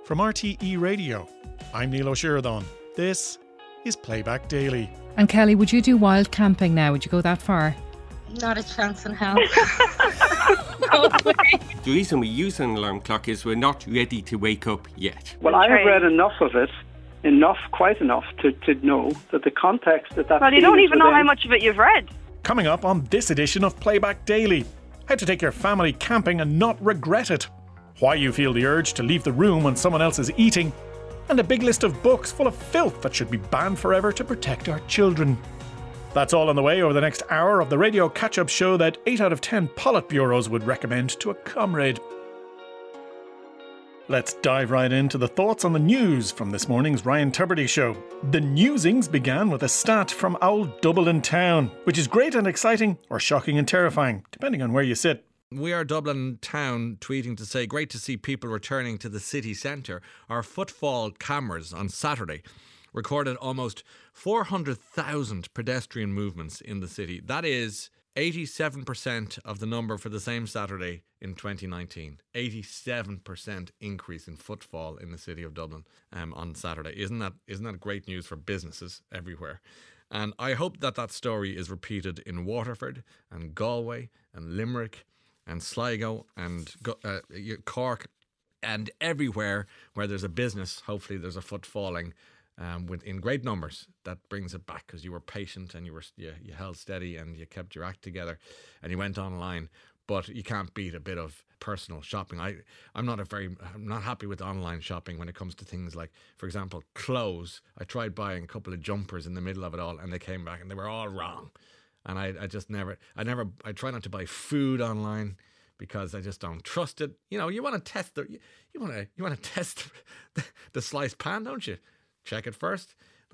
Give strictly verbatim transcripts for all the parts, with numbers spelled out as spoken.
From R T E Radio, I'm Neil O'Sheridan. This is Playback Daily. And Kelly, would you do wild camping now? Would you go that far? Not a chance in hell. No way. The reason we use an alarm clock is we're not ready to wake up yet. Well, I have read enough of it, enough, quite enough, to, to know that the context that that Well, you don't even know how much of it you've read. Coming up on this edition of Playback Daily, how to take your family camping and not regret it, why you feel the urge to leave the room when someone else is eating, and a big list of books full of filth that should be banned forever to protect our children. That's all on the way over the next hour of the radio catch-up show that eight out of ten Politburos would recommend to a comrade. Let's dive right into the thoughts on the news from this morning's Ryan Tubridy show. The newsings began with a stat from old Dublin town, which is great and exciting, or shocking and terrifying, depending on where you sit. We are Dublin town tweeting to say, great to see people returning to the city centre. Our footfall cameras on Saturday recorded almost four hundred thousand pedestrian movements in the city. That is eighty-seven percent of the number for the same Saturday in twenty nineteen. eighty-seven percent increase in footfall in the city of Dublin um, on Saturday. Isn't that isn't that great news for businesses everywhere? And I hope that that story is repeated in Waterford and Galway and Limerick and Sligo and uh, Cork and everywhere where there's a business. Hopefully there's a foot falling um, with, in great numbers. That brings it back because you were patient and you were you, you held steady and you kept your act together and you went online. But you can't beat a bit of personal shopping. I, I'm not a very, I'm not happy with online shopping when it comes to things like, for example, clothes. I tried buying a couple of jumpers in the middle of it all and they came back and they were all wrong. And I, I just never, I never, I try not to buy food online because I just don't trust it. You know, you want to test the, you, you want to, you want to test the, the sliced pan, don't you? Check it first.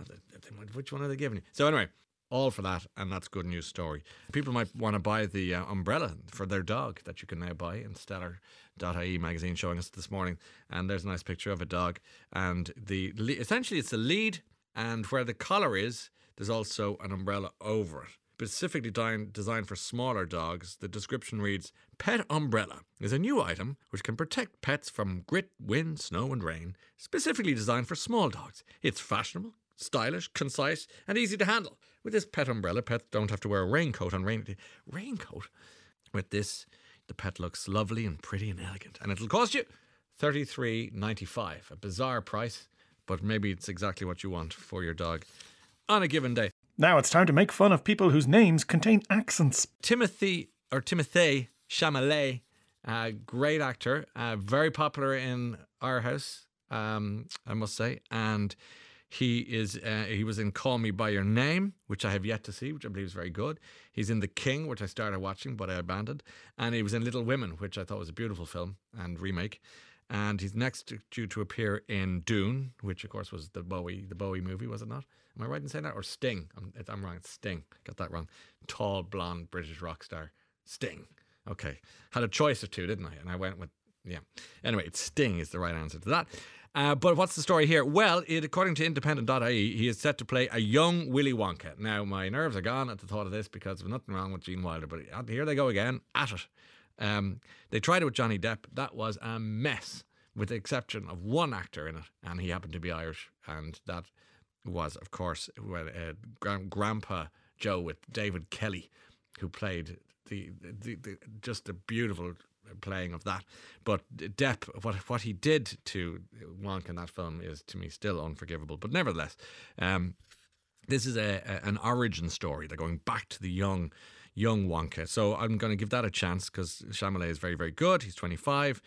Which one are they giving you? So anyway, all for that, and that's good news story. People might want to buy the uh, umbrella for their dog that you can now buy in stellar dot I E magazine showing us this morning. And there's a nice picture of a dog. And the essentially it's a lead, and where the collar is, there's also an umbrella over it. Specifically designed for smaller dogs, the description reads, Pet Umbrella is a new item which can protect pets from grit, wind, snow and rain, specifically designed for small dogs. It's fashionable, stylish, concise and easy to handle. With this pet umbrella, pets don't have to wear a raincoat on rainy day. Raincoat? With this, the pet looks lovely and pretty and elegant. And it'll cost you thirty-three ninety-five, a bizarre price, but maybe it's exactly what you want for your dog on a given day. Now it's time to make fun of people whose names contain accents. Timothy, or Timothée Chalamet, uh, great actor, uh, very popular in our house, um, I must say, and he is uh, he was in Call Me By Your Name, which I have yet to see, which I believe is very good. He's in The King, which I started watching, but I abandoned, and he was in Little Women, which I thought was a beautiful film and remake. And he's next due to appear in Dune, which of course was the Bowie the Bowie movie, was it not? Am I right in saying that? Or Sting? I'm, I'm wrong. It's Sting. Got that wrong. Tall, blonde British rock star. Sting. Okay. Had a choice or two, didn't I? And I went with, yeah. Anyway, it's Sting is the right answer to that. Uh, but what's the story here? Well, it, according to independent dot I E, he is set to play a young Willy Wonka. Now, my nerves are gone at the thought of this because there's nothing wrong with Gene Wilder, but here they go again at it. Um, they tried it with Johnny Depp. That was a mess, with the exception of one actor in it, and he happened to be Irish, and that was, of course, uh, Grandpa Joe with David Kelly, who played the, the, the just a beautiful playing of that. But Depp, what what he did to Wonka in that film is, to me, still unforgivable. But nevertheless, um, this is a, a an origin story. They're going back to the young young Wonka. So I'm going to give that a chance because Chalamet is very, very good. He's twenty-five.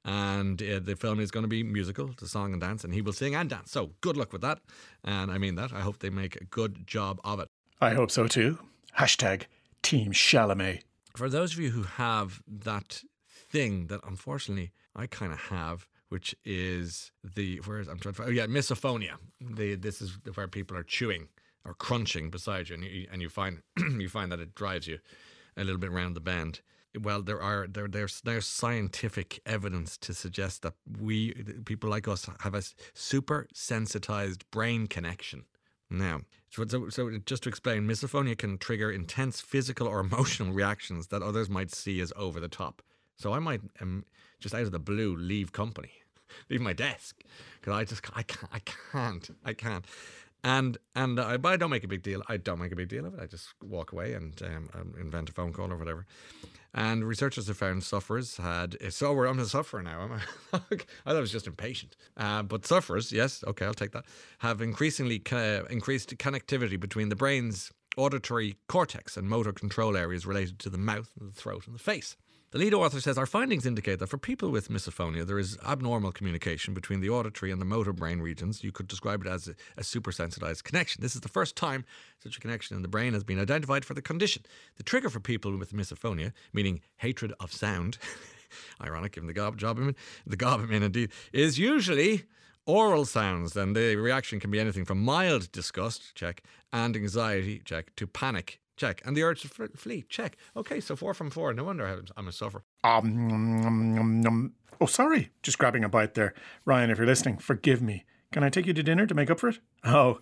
And uh, the film is going to be musical, the song and dance, and he will sing and dance. So good luck with that. And I mean that. I hope they make a good job of it. I hope so too. Hashtag Team Chalamet. For those of you who have that thing that unfortunately I kind of have, which is the, where is, I'm trying to find, oh yeah, misophonia. The, this is where people are chewing or crunching beside you, and you, and you find you find that it drives you a little bit round the bend. Well, there are there there's there's scientific evidence to suggest that we people like us have a super sensitized brain connection. Now, so, so, so just to explain, misophonia can trigger intense physical or emotional reactions that others might see as over the top. So I might um, just out of the blue leave company leave my desk because I just I can't I can't I can't. And and I, but I don't make a big deal. I don't make a big deal of it. I just walk away and um, invent a phone call or whatever. And researchers have found sufferers had so we're I'm a sufferer now. Am I? I thought I was just impatient. Uh, but sufferers, yes, okay, I'll take that. Have increasingly uh, increased connectivity between the brain's auditory cortex and motor control areas related to the mouth, the throat, and the face. The lead author says our findings indicate that for people with misophonia, there is abnormal communication between the auditory and the motor brain regions. You could describe it as a, a supersensitized connection. This is the first time such a connection in the brain has been identified for the condition. The trigger for people with misophonia, meaning hatred of sound, ironic given the gob job I'm in, the gob I'm in indeed, is usually oral sounds, and the reaction can be anything from mild disgust, check, and anxiety, check, to panic, check, and the urge to flee, check. Okay, so four from four. No wonder I'm a sufferer. Um, um, um, um. Oh, sorry. Just grabbing a bite there. Ryan, if you're listening, forgive me. Can I take you to dinner to make up for it? Oh,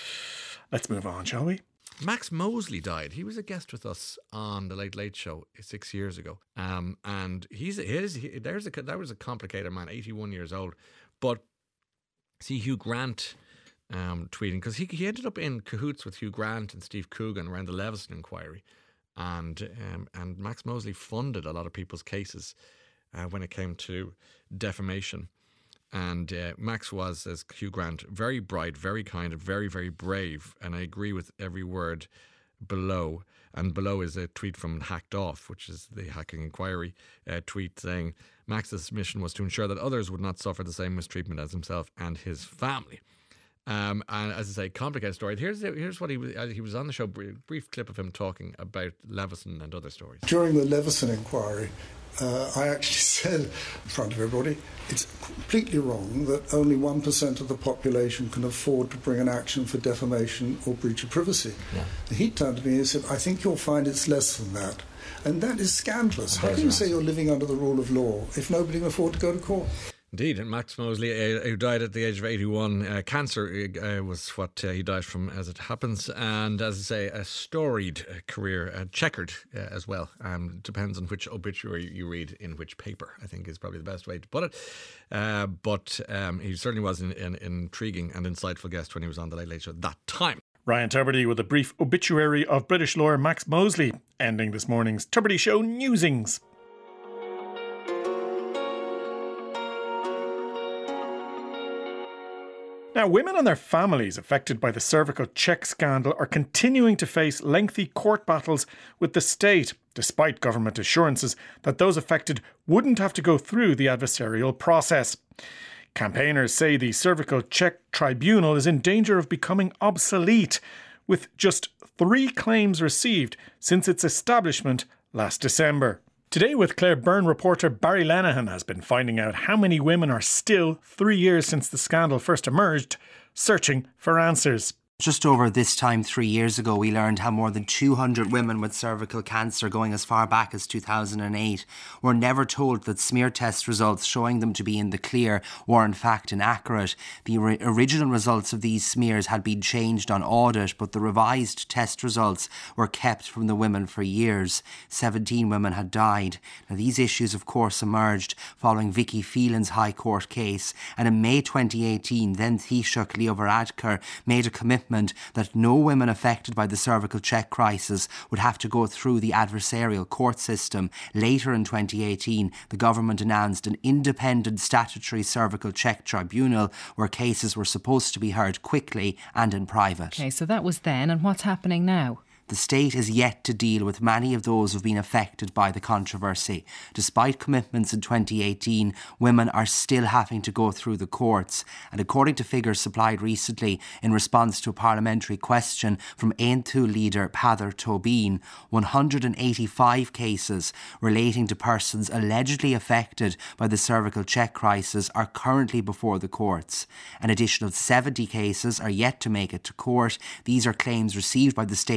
let's move on, shall we? Max Mosley died. He was a guest with us on the Late Late Show six years ago. Um, and he's his, he, there's a, that was a complicated man, eighty-one years old. But see Hugh Grant um, tweeting, because he, he ended up in cahoots with Hugh Grant and Steve Coogan around the Leveson inquiry. And um, and Max Mosley funded a lot of people's cases uh, when it came to defamation. And uh, Max was, as Hugh Grant, very bright, very kind, and very, very brave. And I agree with every word below. And below is a tweet from Hacked Off, which is the Hacking Inquiry uh, tweet saying Max's mission was to ensure that others would not suffer the same mistreatment as himself and his family. Um, and as I say, complicated story. Here's here's what he was. He was on the show. Brief, brief clip of him talking about Leveson and other stories. During the Leveson inquiry, uh, I actually said in front of everybody, it's completely wrong that only one percent of the population can afford to bring an action for defamation or breach of privacy. Yeah. And he turned to me and said, "I think you'll find it's less than that." And that is scandalous. How can you say you're living under the rule of law if nobody can afford to go to court? Indeed, and Max Mosley, uh, who died at the age of eighty-one, uh, cancer uh, was what uh, he died from, as it happens, and as I say, a storied uh, career, uh, checkered uh, as well. Um, depends on which obituary you read in which paper, I think is probably the best way to put it. Uh, but um, he certainly was an, an intriguing and insightful guest when he was on the Late Late Show at that time. Ryan Tubridy with a brief obituary of British lawyer Max Mosley, ending this morning's Tubridy Show Newsings. Now, women and their families affected by the cervical check scandal are continuing to face lengthy court battles with the state, despite government assurances that those affected wouldn't have to go through the adversarial process. Campaigners say the cervical check tribunal is in danger of becoming obsolete, with just three claims received since its establishment last December. Today with Claire Byrne, reporter Barry Lenihan has been finding out how many women are still, three years since the scandal first emerged, searching for answers. Just over this time three years ago, we learned how more than two hundred women with cervical cancer going as far back as two thousand eight were never told that smear test results showing them to be in the clear were in fact inaccurate. The ri- original results of these smears had been changed on audit, but the revised test results were kept from the women for years. seventeen women had died. Now, these issues, of course, emerged following Vicky Phelan's High Court case, and in May twenty eighteen, then Taoiseach Leo Varadkar made a commitment that no women affected by the cervical check crisis would have to go through the adversarial court system. Later in twenty eighteen, the government announced an independent statutory cervical check tribunal where cases were supposed to be heard quickly and in private. Okay, so that was then, and what's happening now? The state is yet to deal with many of those who've been affected by the controversy. Despite commitments in twenty eighteen, women are still having to go through the courts. And according to figures supplied recently in response to a parliamentary question from Aontú leader Peadar Tóibín, one hundred eighty-five cases relating to persons allegedly affected by the cervical check crisis are currently before the courts. An additional seventy cases are yet to make it to court. These are claims received by the State Claims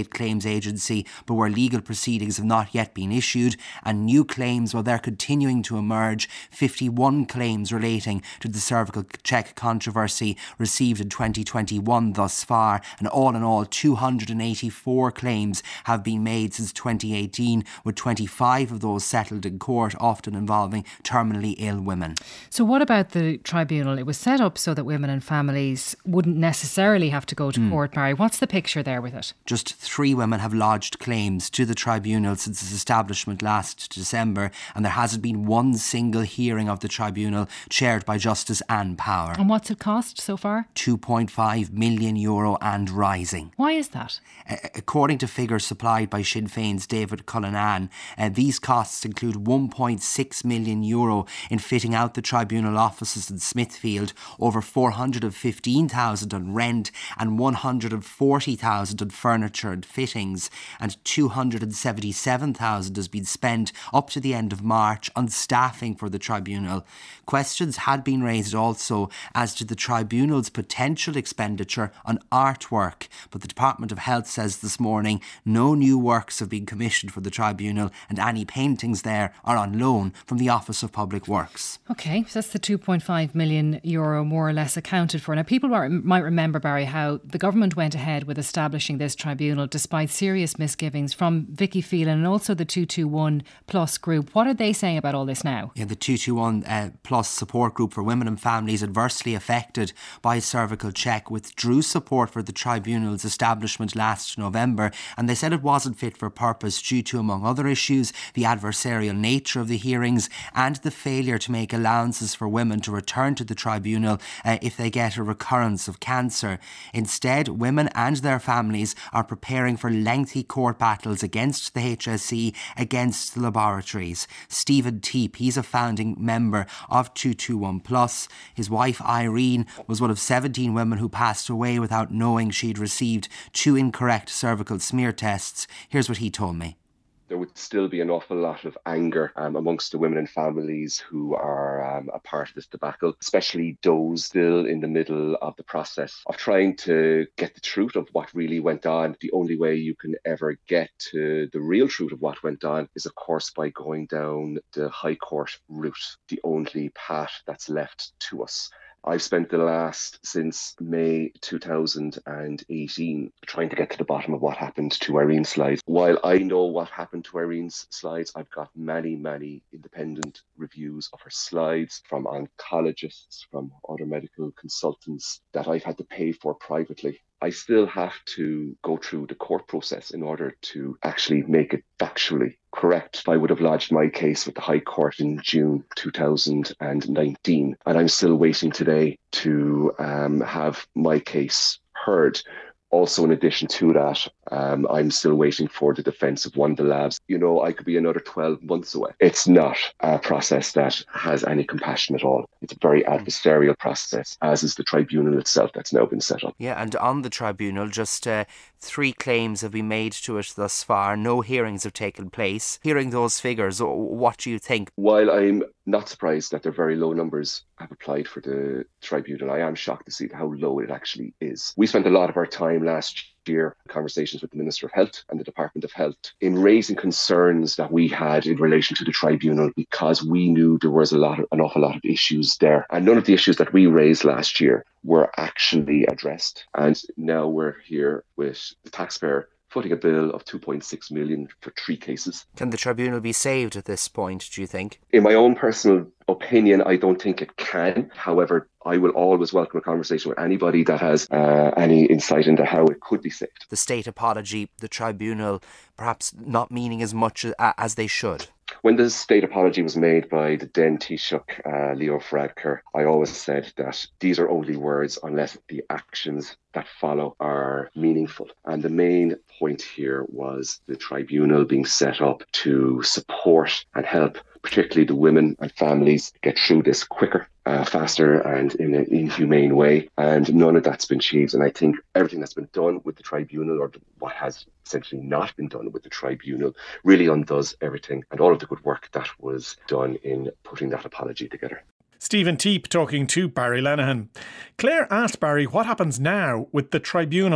agency, but where legal proceedings have not yet been issued, and new claims, well, they're continuing to emerge. fifty-one claims relating to the cervical check controversy received in twenty twenty-one thus far, and all in all, two hundred eighty-four claims have been made since twenty eighteen, with twenty-five of those settled in court, often involving terminally ill women. So what about the tribunal? It was set up so that women and families wouldn't necessarily have to go to mm. court, Barry. What's the picture there with it? Just three women have lodged claims to the tribunal since its establishment last December, and there hasn't been one single hearing of the tribunal chaired by Justice Anne Power. And what's it cost so far? two point five million euro and rising. Why is that? Uh, according to figures supplied by Sinn Féin's David Cullinan, uh, these costs include one point six million euro in fitting out the tribunal offices in Smithfield, over four hundred fifteen thousand on rent, and one hundred forty thousand on furniture and fittings, and two hundred seventy-seven thousand has been spent up to the end of March on staffing for the tribunal. Questions had been raised also as to the tribunal's potential expenditure on artwork, but the Department of Health says this morning no new works have been commissioned for the tribunal, and any paintings there are on loan from the Office of Public Works. OK, so that's the two point five million euro more or less accounted for. Now, people might remember, Barry, how the government went ahead with establishing this tribunal despite serious misgivings from Vicky Phelan and also the two two one Plus group. What are they saying about all this now? Yeah, the two two one uh, Plus support group for women and families adversely affected by cervical check withdrew support for the tribunal's establishment last November, and they said it wasn't fit for purpose due to, among other issues, the adversarial nature of the hearings and the failure to make allowances for women to return to the tribunal uh, if they get a recurrence of cancer. Instead, women and their families are preparing for lengthy court battles against the H S E, against the laboratories. Stephen Teep, he's a founding member of two two one Plus. His wife Irene was one of seventeen women who passed away without knowing she'd received two incorrect cervical smear tests. Here's what he told me. There would still be an awful lot of anger um, amongst the women and families who are um, a part of this debacle, especially those still in the middle of the process of trying to get the truth of what really went on. The only way you can ever get to the real truth of what went on is, of course, by going down the High Court route, the only path that's left to us. I've spent the last, since May two thousand eighteen, trying to get to the bottom of what happened to Irene's slides. While I know what happened to Irene's slides, I've got many, many independent reviews of her slides from oncologists, from other medical consultants that I've had to pay for privately. I still have to go through the court process in order to actually make it factually correct. I would have lodged my case with the High Court in June two thousand nineteen, and I'm still waiting today to um, have my case heard. Also, in addition to that, um, I'm still waiting for the defence of one of the labs. You know, I could be another twelve months away. It's not a process that has any compassion at all. It's a very adversarial process, as is the tribunal itself that's now been set up. Yeah, and on the tribunal, just uh, three claims have been made to it thus far. No hearings have taken place. Hearing those figures, what do you think? While I'm not surprised that there are very low numbers have applied for the tribunal, I am shocked to see how low it actually is. We spent a lot of our time last year in conversations with the Minister of Health and the Department of Health in raising concerns that we had in relation to the tribunal, because we knew there was a lot of, an awful lot of issues there. And none of the issues that we raised last year were actually addressed. And now we're here with the taxpayer footing a bill of two point six million for three cases. Can the tribunal be saved at this point, do you think? In my own personal opinion, I don't think it can. However, I will always welcome a conversation with anybody that has uh, any insight into how it could be saved. The state apology, the tribunal perhaps not meaning as much as, as they should. When the state apology was made by the then Taoiseach, uh, Leo Varadkar, I always said that these are only words unless the actions that follow are meaningful. And the main point here was the tribunal being set up to support and help particularly the women and families get through this quicker, uh, faster and in an inhumane way. And none of that's been achieved. And I think everything that's been done with the tribunal, or what has essentially not been done with the tribunal, really undoes everything and all of the good work that was done in putting that apology together. Stephen Teep talking to Barry Lenihan. Claire asked Barry what happens now with the tribunal.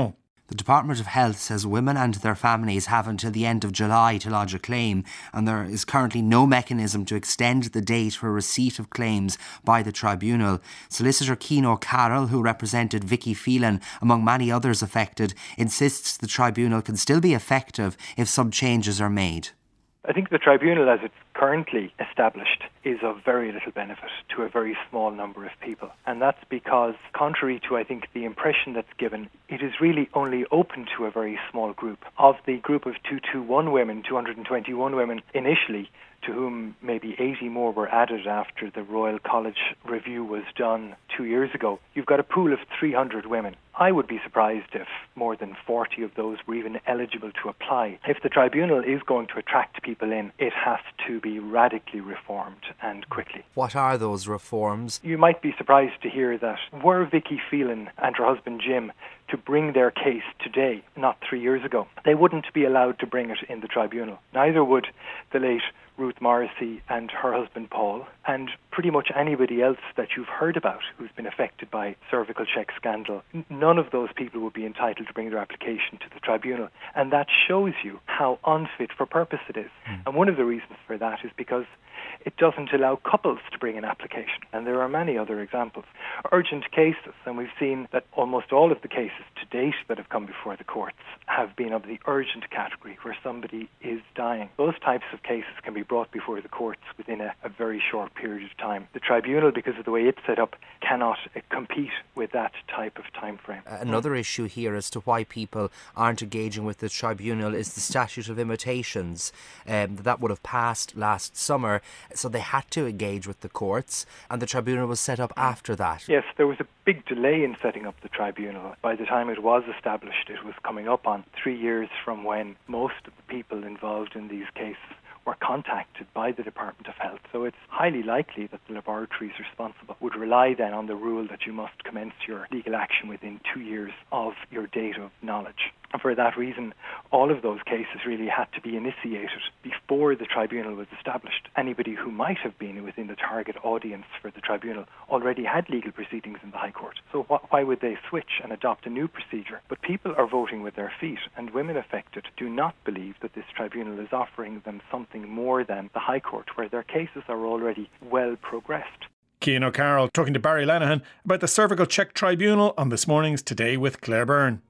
The Department of Health says women and their families have until the end of July to lodge a claim, and there is currently no mechanism to extend the date for receipt of claims by the tribunal. Solicitor Cian O'Carroll, who represented Vicky Phelan among many others affected, insists the tribunal can still be effective if some changes are made. I think the tribunal, as it's currently established, is of very little benefit to a very small number of people. And that's because, contrary to, I think, the impression that's given, it is really only open to a very small group. Of the group of two hundred twenty-one women, two hundred twenty-one women initially, to whom maybe eighty more were added after the Royal College review was done two years ago, you've got a pool of three hundred women. I would be surprised if more than forty of those were even eligible to apply. If the tribunal is going to attract people in, it has to be radically reformed and quickly. What are those reforms? You might be surprised to hear that were Vicky Phelan and her husband Jim to bring their case today, not three years ago, they wouldn't be allowed to bring it in the tribunal. Neither would the late Ruth Morrissey and her husband Paul, and pretty much anybody else that you've heard about who's been affected by cervical check scandal. None of those people would be entitled to bring their application to the tribunal, and that shows you how unfit for purpose it is. Mm. And one of the reasons for that is because it doesn't allow couples to bring an application, and there are many other examples. Urgent cases, and we've seen that almost all of the cases to date that have come before the courts have been of the urgent category, where somebody is dying. Those types of cases can be brought before the courts within a, a very short period of time. The tribunal, because of the way it's set up, cannot uh, compete with that type of time frame. Another issue here as to why people aren't engaging with the tribunal is the statute of limitations. Um, that would have passed last summer, so they had to engage with the courts, and the tribunal was set up after that. Yes, there was a big delay in setting up the tribunal. By the time it was established, it was coming up on three years from when most of the people involved in these cases were contacted by the Department of Health. So it's highly likely that the laboratories responsible would rely then on the rule that you must commence your legal action within two years of your date of knowledge. And for that reason, all of those cases really had to be initiated before the tribunal was established. Anybody who might have been within the target audience for the tribunal already had legal proceedings in the High Court. So wh- why would they switch and adopt a new procedure? But people are voting with their feet, and women affected do not believe that this tribunal is offering them something more than the High Court, where their cases are already well progressed. Cian O'Carroll talking to Barry Lenihan about the Cervical Check Tribunal on this morning's Today with Claire Byrne.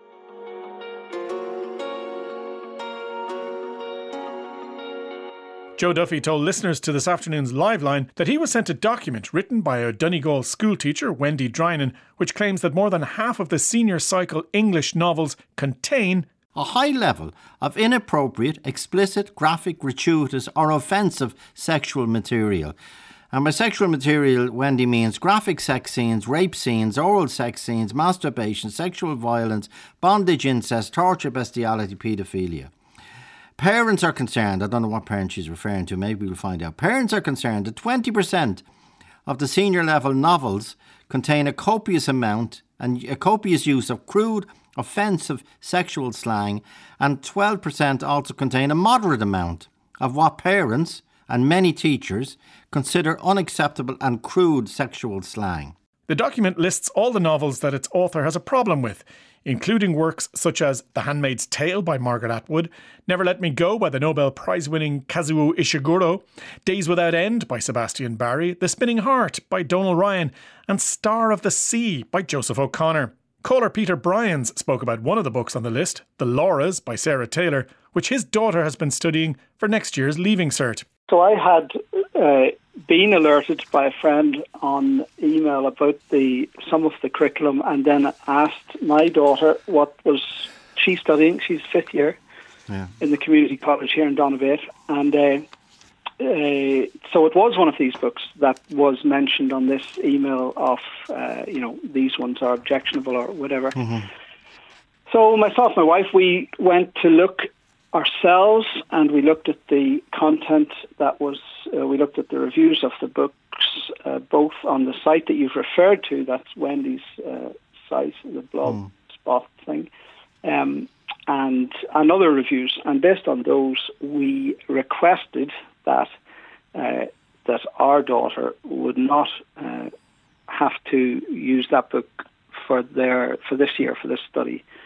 Joe Duffy told listeners to this afternoon's Live Line that he was sent a document written by a Donegal schoolteacher, Wendy Drynan, which claims that more than half of the senior cycle English novels contain a high level of inappropriate, explicit, graphic, gratuitous or offensive sexual material. And by sexual material, Wendy means graphic sex scenes, rape scenes, oral sex scenes, masturbation, sexual violence, bondage, incest, torture, bestiality, paedophilia. Parents are concerned, I don't know what parent she's referring to, maybe we'll find out. Parents are concerned that twenty percent of the senior level novels contain a copious amount and a copious use of crude, offensive sexual slang, and twelve percent also contain a moderate amount of what parents and many teachers consider unacceptable and crude sexual slang. The document lists all the novels that its author has a problem with, including works such as The Handmaid's Tale by Margaret Atwood, Never Let Me Go by the Nobel Prize-winning Kazuo Ishiguro, Days Without End by Sebastian Barry, The Spinning Heart by Donal Ryan, and Star of the Sea by Joseph O'Connor. Caller Peter Bryans spoke about one of the books on the list, The Lauras by Sarah Taylor, which his daughter has been studying for next year's Leaving Cert. So I had uh, been alerted by a friend on email about the some of the curriculum, and then asked my daughter what was she studying. She's fifth year yeah. in the community college here in Donabate, and uh, uh, so it was one of these books that was mentioned on this email of uh, you know these ones are objectionable or whatever. Mm-hmm. So myself, and my wife, we went to look ourselves, and we looked at the content that was, uh, we looked at the reviews of the books, uh, both on the site that you've referred to, that's Wendy's uh, site, the blog mm. spot thing, um, and, and other reviews. And based on those, we requested that uh, that our daughter would not uh, have to use that book for their for this year, for this study.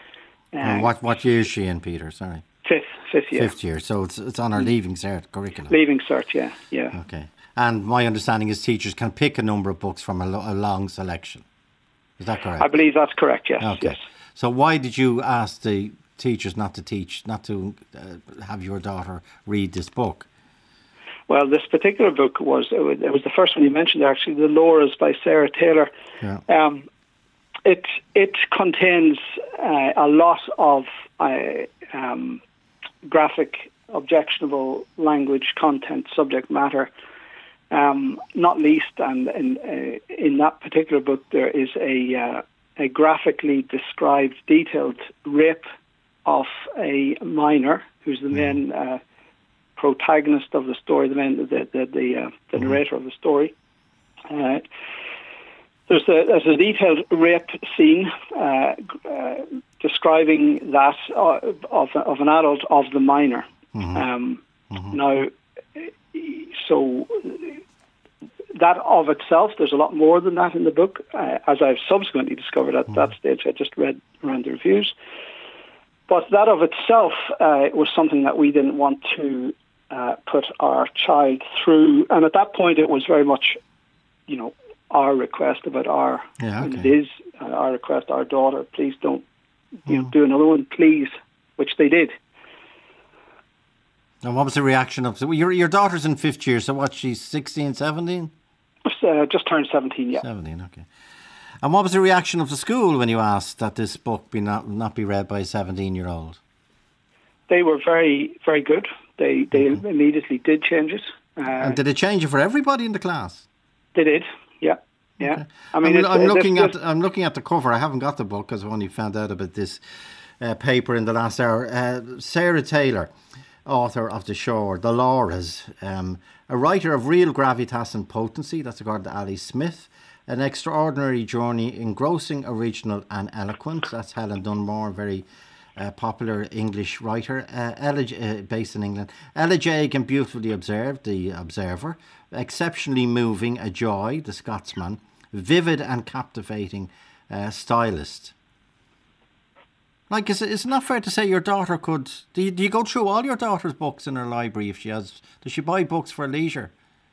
Uh, and what what year is she in, Peter? Sorry. Fifth, fifth year. Fifth year. So it's it's on her leaving cert curriculum. Leaving cert, yeah, yeah. Okay. And my understanding is teachers can pick a number of books from a, lo- a long selection. Is that correct? I believe that's correct. Yes. Okay. Yes. So why did you ask the teachers not to teach, not to uh, have your daughter read this book? Well, this particular book was it, was it was the first one you mentioned, actually, The Lauras by Sarah Taylor. Yeah. Um, it it contains uh, a lot of uh, um, graphic, objectionable language, content, subject matter. Um, not least, and in, uh, in that particular book, there is a uh, a graphically described, detailed rape of a minor, who's the main uh, protagonist of the story, the main the the the, uh, the narrator of the story. Uh, there's a there's a detailed rape scene uh, uh, describing that uh, of of an adult of the minor. Mm-hmm. Um, mm-hmm. Now, so that of itself, there's a lot more than that in the book, uh, as I've subsequently discovered at mm-hmm. that stage. I just read around the reviews. But that of itself uh, was something that we didn't want to uh, put our child through. And at that point, it was very much, you know, our request about our, yeah, okay. and it is uh, our request, our daughter, please don't you know, do another one, please, which they did. And what was the reaction of so your your daughter's in fifth year? So what? She's sixteen, seventeen. Uh, just turned seventeen. Yeah. Seventeen. Okay. And what was the reaction of the school when you asked that this book be not not be read by a seventeen-year-old? They were very very good. They they mm-hmm. immediately did change it. Uh, and did it change it for everybody in the class? They did. Yeah. Yeah. Okay. I mean, I'm, it's, I'm it's, looking it's, at I'm looking at the cover. I haven't got the book because I only found out about this uh, paper in the last hour. Uh, Sarah Taylor, author of The Shore, The Lauras, um, a writer of real gravitas and potency, that's according to Ali Smith, an extraordinary journey, engrossing, original and eloquent, that's Helen Dunmore, very uh, popular English writer, uh, eleg- uh, based in England, elegiac and beautifully observed, The Observer, exceptionally moving, a joy, The Scotsman, vivid and captivating uh, stylist. Like, is it, is it not fair to say your daughter could... Do you, do you go through all your daughter's books in her library if she has... Does she buy books for leisure?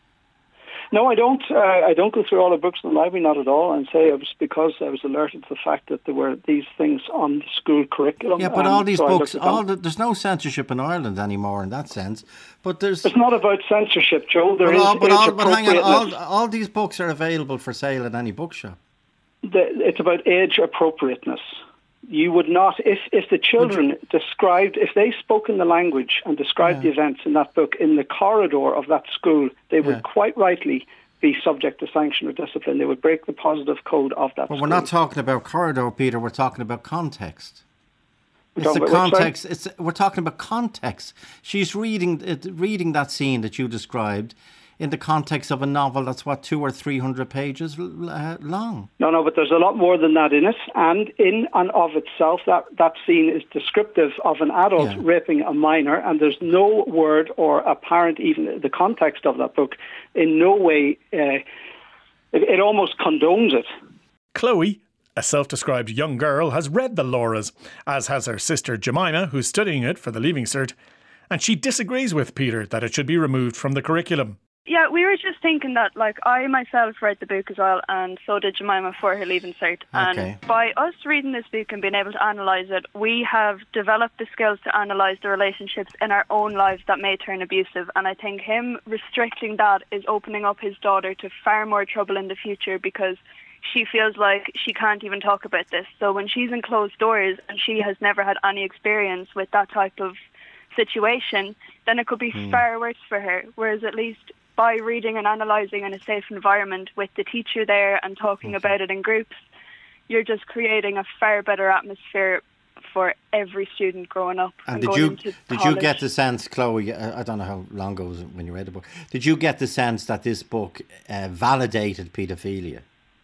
No, I don't. Uh, I don't go through all the books in the library, not at all. And say it was because I was alerted to the fact that there were these things on the school curriculum. Yeah, but all these so books... all the, There's no censorship in Ireland anymore in that sense. But there's... It's not about censorship, Joe. There but is all, but, all, but hang on, all, age-appropriateness. all these books are available for sale in any bookshop. The, it's about age appropriateness. You would not, if, if the children described, if they spoke in the language and described yeah. the events in that book in the corridor of that school, they would yeah. quite rightly be subject to sanction or discipline. They would break the positive code of that But school. we're not talking about corridor, Peter, we're talking about context. We're It's the about, context. It's we're talking about context. She's reading it, reading that scene that you described in the context of a novel that's what two or three hundred pages uh, long. No, no, but there's a lot more than that in it, and in and of itself, that that scene is descriptive of an adult Yeah. raping a minor, and there's no word or apparent even the context of that book in no way. Uh, it, it almost condones it. Chloe, a self-described young girl, has read The Lauras, as has her sister Jemima, who's studying it for the Leaving Cert, and she disagrees with Peter that it should be removed from the curriculum. Yeah, we were just thinking that, like, I myself read the book as well, and so did Jemima for her Leaving Cert. Okay. And by us reading this book and being able to analyse it, we have developed the skills to analyse the relationships in our own lives that may turn abusive. And I think him restricting that is opening up his daughter to far more trouble in the future, because she feels like she can't even talk about this. So when she's in closed doors and she has never had any experience with that type of situation, then it could be mm. far worse for her. Whereas at least by reading and analysing in a safe environment with the teacher there and talking okay. about it in groups, you're just creating a far better atmosphere for every student growing up. And, and did going you into did college. you get the sense, Chloe, I don't know how long ago was it when you read the book, did you get the sense that this book uh, validated paedophilia?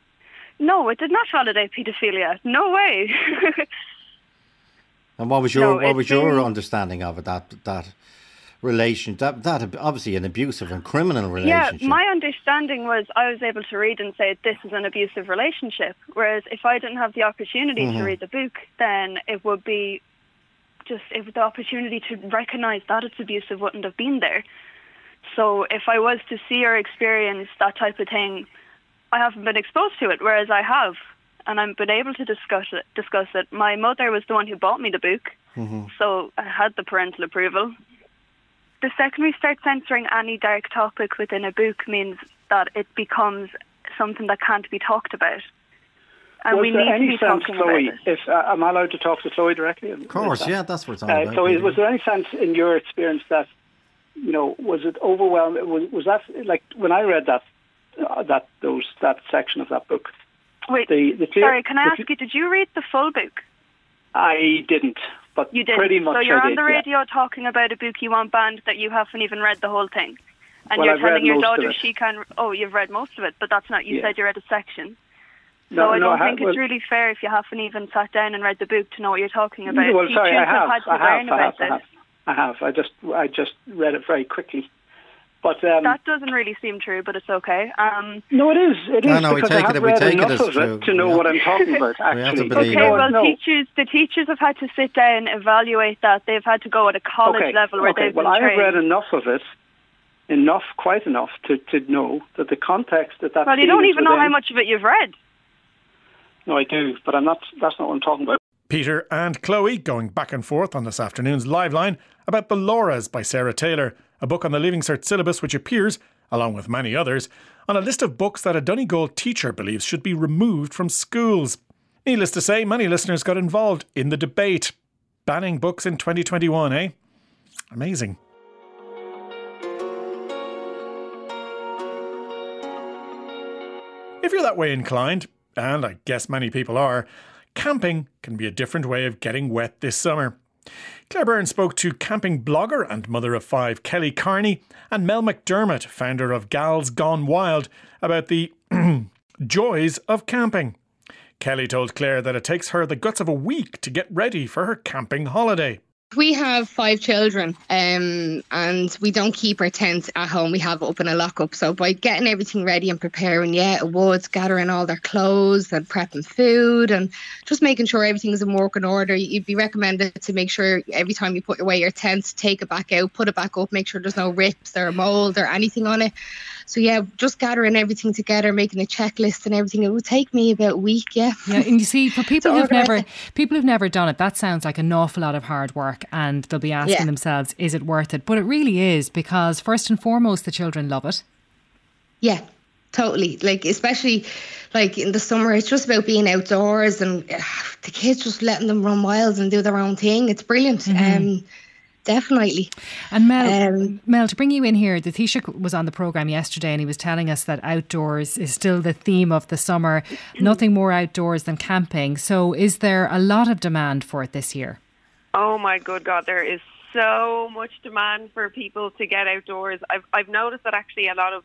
No, it did not validate paedophilia. No way. And what was your No, what was your been- understanding of it? That that relation, that, that obviously an abusive and criminal relationship. Yeah, my understanding was I was able to read and say this is an abusive relationship, whereas if I didn't have the opportunity mm-hmm. to read the book, then it would be just, if the opportunity to recognise that it's abusive wouldn't have been there. So if I was to see or experience that type of thing, I haven't been exposed to it, whereas I have, and I've been able to discuss it. Discuss it. My mother was the one who bought me the book, mm-hmm. so I had the parental approval. The second we start censoring any dark topic within a book means that it becomes something that can't be talked about. And was we there need any to be sense, talking Chloe, about it. If, uh, am I allowed to talk to Chloe directly? Of course, that? yeah, that's what it's all uh, about. Chloe, really. was there any sense in your experience that, you know, was it overwhelming? Was, was that, like, when I read that, uh, that those that section of that book? Wait, the, the clear, sorry, can I ask the, you, did you read the full book? I didn't. But you did. Pretty much so you're I on did, the radio yeah. talking about a book you want banned that you haven't even read the whole thing, and well, you're I've telling your daughter it. she can. Oh, you've read most of it, but that's not. You yeah. said you read a section. So no, I no, don't I think have, it's well, really fair if you haven't even sat down and read the book to know what you're talking about. Well, Teachers sorry, I have. have had to I have. learn I have. about I have. I have. I just, I just read it very quickly. But um, that doesn't really seem true, but it's okay. Um, no, it is. It is no, no, because we take I have it, read we take enough it as of true. it to know yeah. what I'm talking about. Actually, we have to believe okay. it. Well, no. teachers, the teachers have had to sit down, evaluate that. They've had to go at a college okay. level where okay. they've well, been I trained. have read enough of it, enough, quite enough, to, to know that the context that that. Well, you don't even know how much of it you've read. No, I do, but I'm not. That's not what I'm talking about. Peter and Chloe going back and forth on this afternoon's live line about The Lauras by Sarah Taylor, a book on the Leaving Cert syllabus which appears, along with many others, on a list of books that a Donegal teacher believes should be removed from schools. Needless to say, many listeners got involved in the debate. Banning books in twenty twenty-one, eh? Amazing. If you're that way inclined, and I guess many people are, camping can be a different way of getting wet this summer. Claire Byrne spoke to camping blogger and mother of five Kelly Carney and Mel McDermott, founder of Gals Gone Wild, about the joys of camping. Kelly told Claire that it takes her the guts of a week to get ready for her camping holiday. We have five children um, and we don't keep our tent at home. We have it up in a lock-up. So by getting everything ready and preparing, yeah, it would, gathering all their clothes and prepping food and just making sure everything's in working order. You'd be recommended to make sure every time you put away your tent, take it back out, put it back up, make sure there's no rips or mould or anything on it. So yeah, just gathering everything together, making a checklist and everything. It would take me about a week, yeah. Yeah, and you see, for people who've never people who've never done it, that sounds like an awful lot of hard work, and they'll be asking yeah. themselves, is it worth it? But it really is, because first and foremost, the children love it. Yeah, totally. Like, especially like in the summer, it's just about being outdoors and uh, the kids just letting them run wild and do their own thing. It's brilliant. Mm-hmm. Um Definitely. And Mel, um, Mel, to bring you in here, the Taoiseach was on the programme yesterday and he was telling us that outdoors is still the theme of the summer. Nothing more outdoors than camping. So is there a lot of demand for it this year? Oh my good God, there is so much demand for people to get outdoors. I've I've noticed that actually a lot of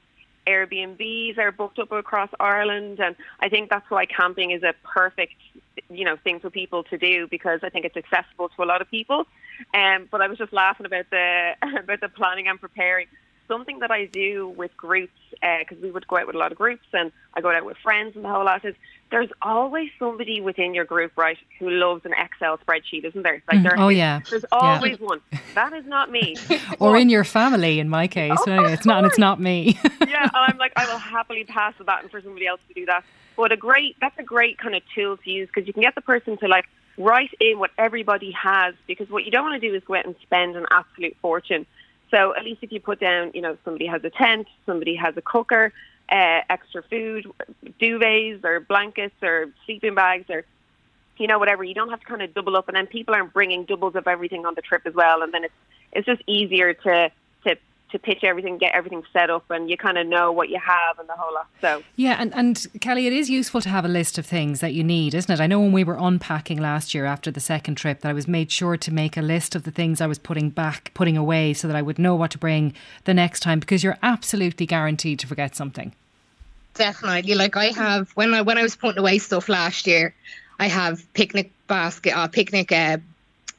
Airbnbs are booked up across Ireland, and I think that's why camping is a perfect, you know, thing for people to do, because I think it's accessible to a lot of people. Um, but I was just laughing about the about the planning and preparing. Something that I do with groups, because uh, we would go out with a lot of groups, and I go out with friends and the whole lot, is there's always somebody within your group, right, who loves an Excel spreadsheet, isn't there? Like there oh, yeah. There's always yeah. one. That is not me. Or but, in your family, in my case. Oh, anyway, it's not, and it's not me. Yeah, and I'm like, I will happily pass the baton for somebody else to do that. But a great, that's a great kind of tool to use, because you can get the person to, like, write in what everybody has, because what you don't want to do is go out and spend an absolute fortune. So at least if you put down, you know, somebody has a tent, somebody has a cooker, uh, extra food, duvets or blankets or sleeping bags or, you know, whatever. You don't have to kind of double up, and then people aren't bringing doubles of everything on the trip as well. And then it's it's just easier to to to pitch everything, get everything set up, and you kind of know what you have and the whole lot. So yeah, and, and Kelly, it is useful to have a list of things that you need, isn't it? I know when we were unpacking last year after the second trip that I was made sure to make a list of the things I was putting back, putting away, so that I would know what to bring the next time, because you're absolutely guaranteed to forget something. Definitely. Like I have, when I when I was putting away stuff last year, I have picnic basket, uh, picnic uh,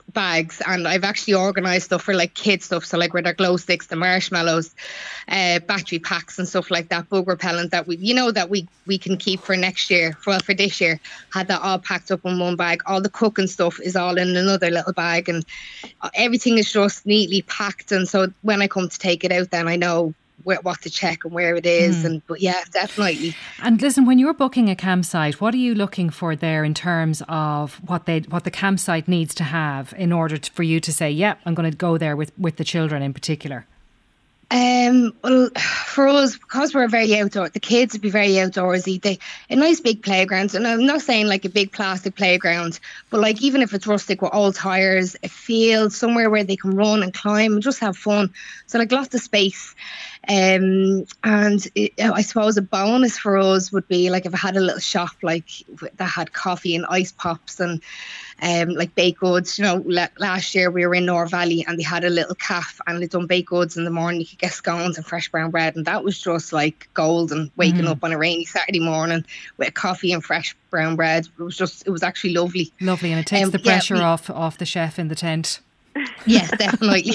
bags, and I've actually organised stuff for like kids stuff, so like with our glow sticks, the marshmallows, uh, battery packs and stuff like that, bug repellent that we, you know, that we, we can keep for next year, well for this year, had that all packed up in one bag. All the cooking stuff is all in another little bag, and everything is just neatly packed, and so when I come to take it out then I know where, what to check and where it is. Mm. And but yeah, definitely. And listen, when you're booking a campsite, what are you looking for there in terms of what they what the campsite needs to have in order to, for you to say, yeah, I'm going to go there with, with the children in particular? Um, well, for us, because we're very outdoor, the kids would be very outdoorsy. They a nice big playground, and I'm not saying like a big plastic playground, but like even if it's rustic with old tires, a field somewhere where they can run and climb and just have fun. So like lots of space. Um, and it, I suppose a bonus for us would be like if I had a little shop like that had coffee and ice pops and um, like baked goods. You know, l- last year we were in Nor Valley and they had a little cafe and they done baked goods in the morning. You could get scones and fresh brown bread, and that was just like golden. Waking mm. up on a rainy Saturday morning with coffee and fresh brown bread, it was just, it was actually lovely. Lovely, and it takes um, the pressure yeah, we, off off the chef in the tent. Yes, definitely.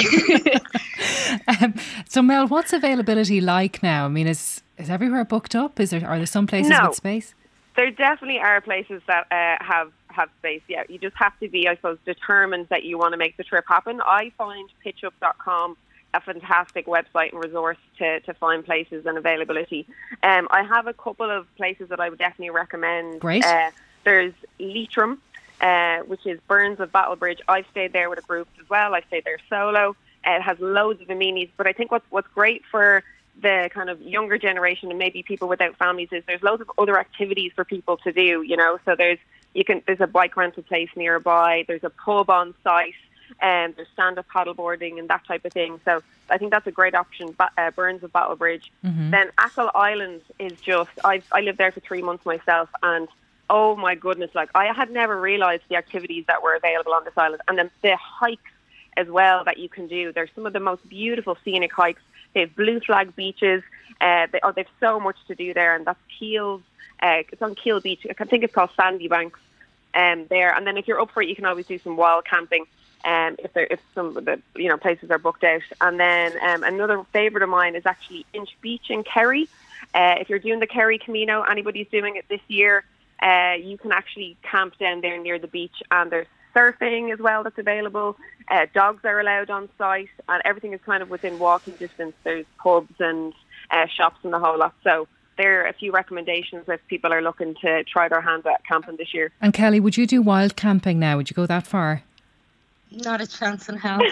um, so Mel, what's availability like now? I mean, is is everywhere booked up? Is there are there some places no, with space? There definitely are places that uh, have have space. Yeah, you just have to be, I suppose, determined that you want to make the trip happen. I find pitch up dot com a fantastic website and resource to, to find places and availability. Um, I have a couple of places that I would definitely recommend. Great. Uh, there's Leitrim. Uh, which is Burns of Battlebridge. I've stayed there with a group as well. I've stayed there solo. Uh, it has loads of amenities. But I think what's what's great for the kind of younger generation and maybe people without families is there's loads of other activities for people to do. You know, so there's you can there's a bike rental place nearby. There's a pub on site, and um, there's stand-up paddleboarding and that type of thing. So I think that's a great option. Ba- uh, Burns of Battlebridge. Mm-hmm. Then Achill Island is just I've I lived there for three months myself, and oh my goodness, like I had never realised the activities that were available on this island, and then the hikes as well that you can do. There's some of the most beautiful scenic hikes. They have blue flag beaches. Uh, they, oh, they've so much to do there, and that's Keels. Uh, it's on Keel Beach. I think it's called Sandy Banks um, there. And then if you're up for it, you can always do some wild camping um, if there, if some of the you know places are booked out. And then um, another favourite of mine is actually Inch Beach in Kerry. Uh, if you're doing the Kerry Camino, anybody's doing it this year, Uh, you can actually camp down there near the beach, and there's surfing as well that's available. Uh, dogs are allowed on site, and everything is kind of within walking distance. There's pubs and uh, shops and the whole lot. So there are a few recommendations if people are looking to try their hand at camping this year. And Kelly, would you do wild camping now? Would you go that far? Not a chance in hell.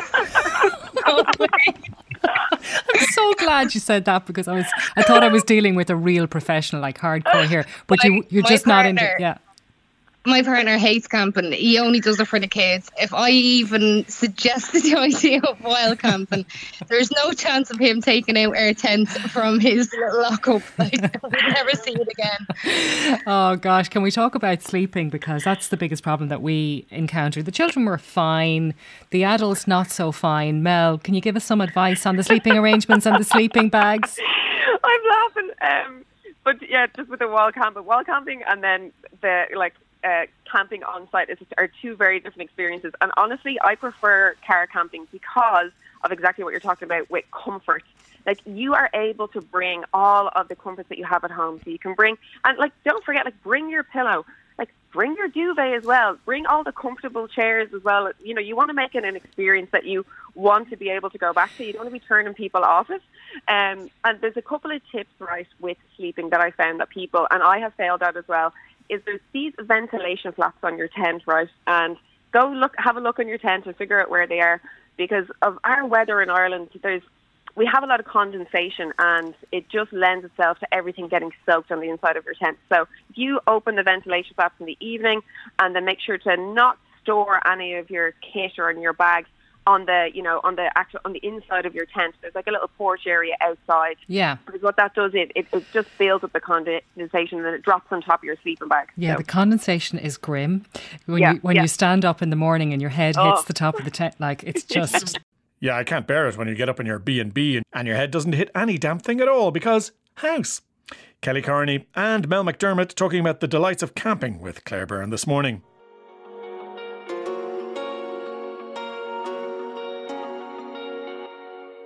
No way. I'm so glad you said that, because I was I thought I was dealing with a real professional, like hardcore here, but my, you you're just partner, not into yeah. My partner hates camping. He only does it for the kids. If I even suggested the idea of wild camping, there's no chance of him taking out our tent from his little lock-up. Like, we'll never see it again. Oh gosh, can we talk about sleeping? Because that's the biggest problem that we encountered. The children were fine, the adults not so fine. Mel, can you give us some advice on the sleeping arrangements and the sleeping bags? I'm laughing. Um, but yeah, just with the wild camping, wild camping and then the like Uh, camping on site is, are two very different experiences. And honestly, I prefer car camping because of exactly what you're talking about with comfort. Like, you are able to bring all of the comforts that you have at home. So you can bring, and like, don't forget, like, bring your pillow, like, bring your duvet as well, bring all the comfortable chairs as well. You know, you want to make it an experience that you want to be able to go back to. You don't want to be turning people off it. Um, and there's a couple of tips, right, with sleeping that I found that people, and I have failed at as well, is there's these ventilation flaps on your tent, right? And go look, have a look on your tent and figure out where they are. Because of our weather in Ireland, there's we have a lot of condensation, and it just lends itself to everything getting soaked on the inside of your tent. So if you open the ventilation flaps in the evening, and then make sure to not store any of your kit or in your bags on the, you know, on the actual, on the inside of your tent. There's like a little porch area outside. Yeah. Because what that does, it, it, it just builds up the condensation and then it drops on top of your sleeping bag. Yeah, so. The condensation is grim. When yeah, you when yeah. you stand up in the morning and your head oh. hits the top of the tent, like, it's just... Yeah, I can't bear it when you get up in your B and B and your head doesn't hit any damn thing at all, because house. Kelly Carney and Mel McDermott talking about the delights of camping with Claire Byrne this morning.